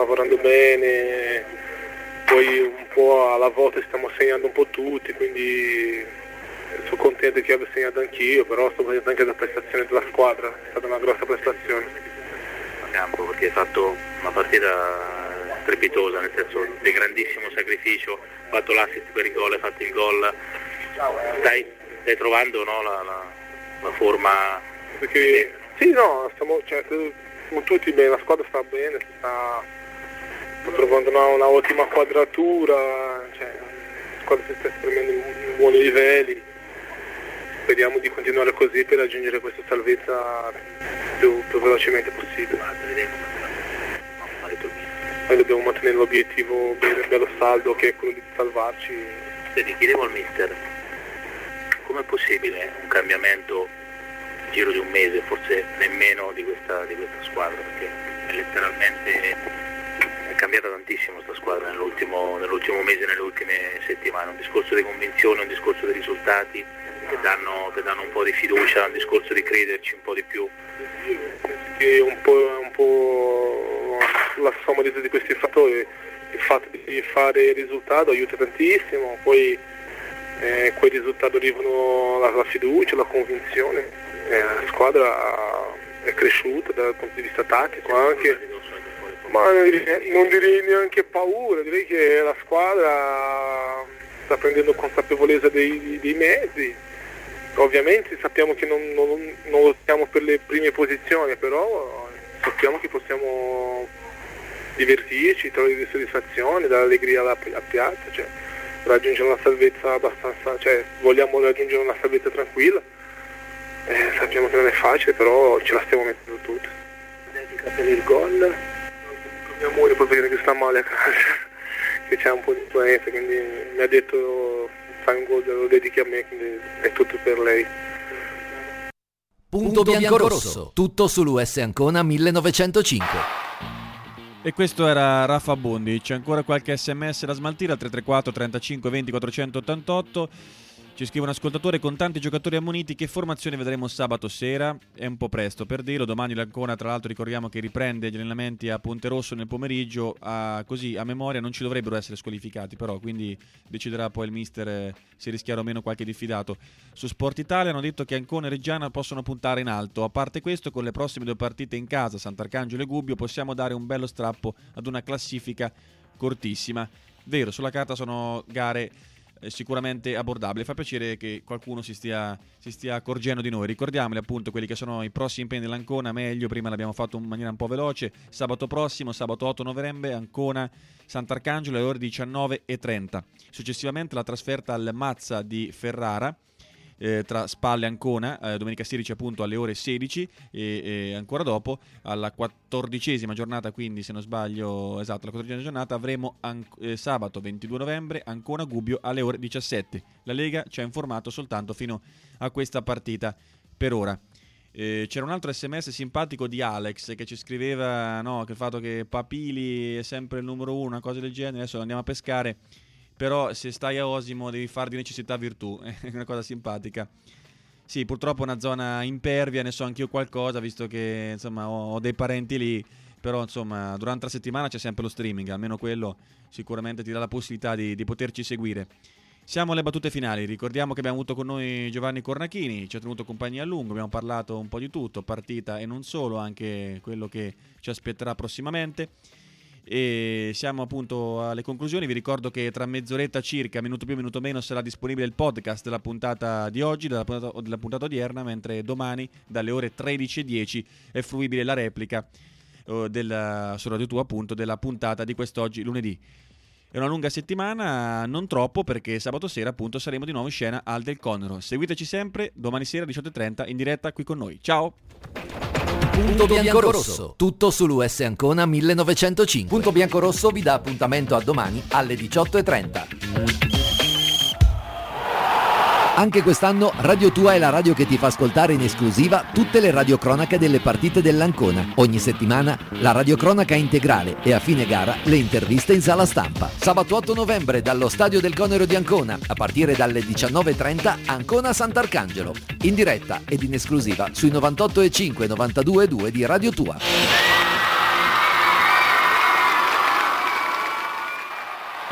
poi un po' alla volta stiamo segnando un po' tutti, quindi sono contento che abbia segnato anch'io, però sto vedendo anche la prestazione della squadra, è stata una grossa prestazione. A campo, perché hai fatto una partita strepitosa, nel senso di grandissimo sacrificio, hai fatto l'assist per il gol, hai fatto il gol, stai trovando, no, la forma? Perché sì, no, siamo tutti bene, la squadra sta bene, sta trovando una ottima quadratura, la squadra si sta esprimendo in buoni livelli, speriamo di continuare così per raggiungere questa salvezza più velocemente possibile. Noi dobbiamo mantenere l'obiettivo bello saldo, che è quello di salvarci. Senti, chiedevo al mister, com'è possibile un cambiamento nel giro di un mese, forse nemmeno di questa squadra, perché è letteralmente cambiata tantissimo questa squadra nell'ultimo mese, nelle ultime settimane, un discorso di convinzione, un discorso di risultati che danno un po' di fiducia, un discorso di crederci un po' di più. Che un po' la somma di tutti questi fattori, il fatto di fare risultato aiuta tantissimo, poi quei risultati arrivano la fiducia, la convinzione, la squadra è cresciuta dal punto di vista tattico anche, Ma non direi neanche paura, direi che la squadra sta prendendo consapevolezza dei mezzi. Ovviamente sappiamo che non lottiamo per le prime posizioni, però sappiamo che possiamo divertirci, trovare delle soddisfazioni, dare allegria alla piazza, cioè raggiungere una salvezza abbastanza, cioè vogliamo raggiungere una salvezza tranquilla. Sappiamo che non è facile, però ce la stiamo mettendo tutta. Dedica per il gol. Mio amore può vedere che sta male a casa, che c'è un po' di influenza, quindi mi ha detto fai un gol, lo dedichi a me, quindi è tutto per lei. Punto bianco-rosso, tutto sull'US Ancona 1905. E questo era Raffa Bondi. C'è ancora qualche sms da smaltire al 334 35 20 488. Ci scrive un ascoltatore: con tanti giocatori ammoniti, che formazione vedremo sabato sera? È un po' presto per dirlo. Domani l'Ancona, tra l'altro, ricordiamo che riprende gli allenamenti a Ponte Rosso nel pomeriggio. Così a memoria non ci dovrebbero essere squalificati, però, quindi deciderà poi il mister se rischiare o meno qualche diffidato. Su Sport Italia hanno detto che Ancona e Reggiana possono puntare in alto. A parte questo, con le prossime 2 partite in casa, Sant'Arcangelo e Gubbio, possiamo dare un bello strappo ad una classifica cortissima. Vero, sulla carta sono gare sicuramente abbordabile. Fa piacere che qualcuno si stia accorgendo di noi. Ricordiamoli appunto quelli che sono i prossimi impegni dell'Ancona, meglio, prima l'abbiamo fatto in maniera un po' veloce. Sabato prossimo, sabato 8 novembre, Ancona Sant'Arcangelo alle ore 19:30. Successivamente la trasferta al Mazza di Ferrara, tra Spalle e Ancona, domenica 16 appunto alle ore 16, e ancora dopo alla 14ª giornata, quindi se non sbaglio, esatto, la 14ª giornata avremo sabato 22 novembre Ancona Gubbio alle ore 17. La Lega ci ha informato soltanto fino a questa partita per ora. C'era un altro sms simpatico di Alex che ci scriveva che il fatto che Papili è sempre il numero 1, una cosa del genere. Adesso andiamo a pescare, però se stai a Osimo devi far di necessità virtù, è una cosa simpatica. Sì, purtroppo è una zona impervia, ne so anch'io qualcosa, visto che insomma ho dei parenti lì, però insomma durante la settimana c'è sempre lo streaming, almeno quello sicuramente ti dà la possibilità di poterci seguire. Siamo alle battute finali, ricordiamo che abbiamo avuto con noi Giovanni Cornachini, ci ha tenuto compagnia a lungo, abbiamo parlato un po' di tutto, partita e non solo, anche quello che ci aspetterà prossimamente. E siamo appunto alle conclusioni. Vi ricordo che tra mezz'oretta circa, minuto più minuto meno, sarà disponibile il podcast della puntata di oggi, della puntata odierna, mentre domani dalle ore 13:10 è fruibile la replica su Radio 2 appunto della puntata di quest'oggi lunedì. È una lunga settimana, non troppo, perché sabato sera appunto saremo di nuovo in scena al Del Conero. Seguiteci sempre, domani sera 18:30 in diretta qui con noi. Ciao! Punto bianco-rosso, tutto sull'US Ancona 1905. Punto bianco-rosso vi dà appuntamento a domani alle 18:30. Anche quest'anno Radio Tua è la radio che ti fa ascoltare in esclusiva tutte le radiocronache delle partite dell'Ancona. Ogni settimana la radiocronaca integrale e a fine gara le interviste in sala stampa. Sabato 8 novembre dallo Stadio del Conero di Ancona, a partire dalle 19:30 Ancona Sant'Arcangelo, in diretta ed in esclusiva sui 98,5 e 92,2 di Radio Tua.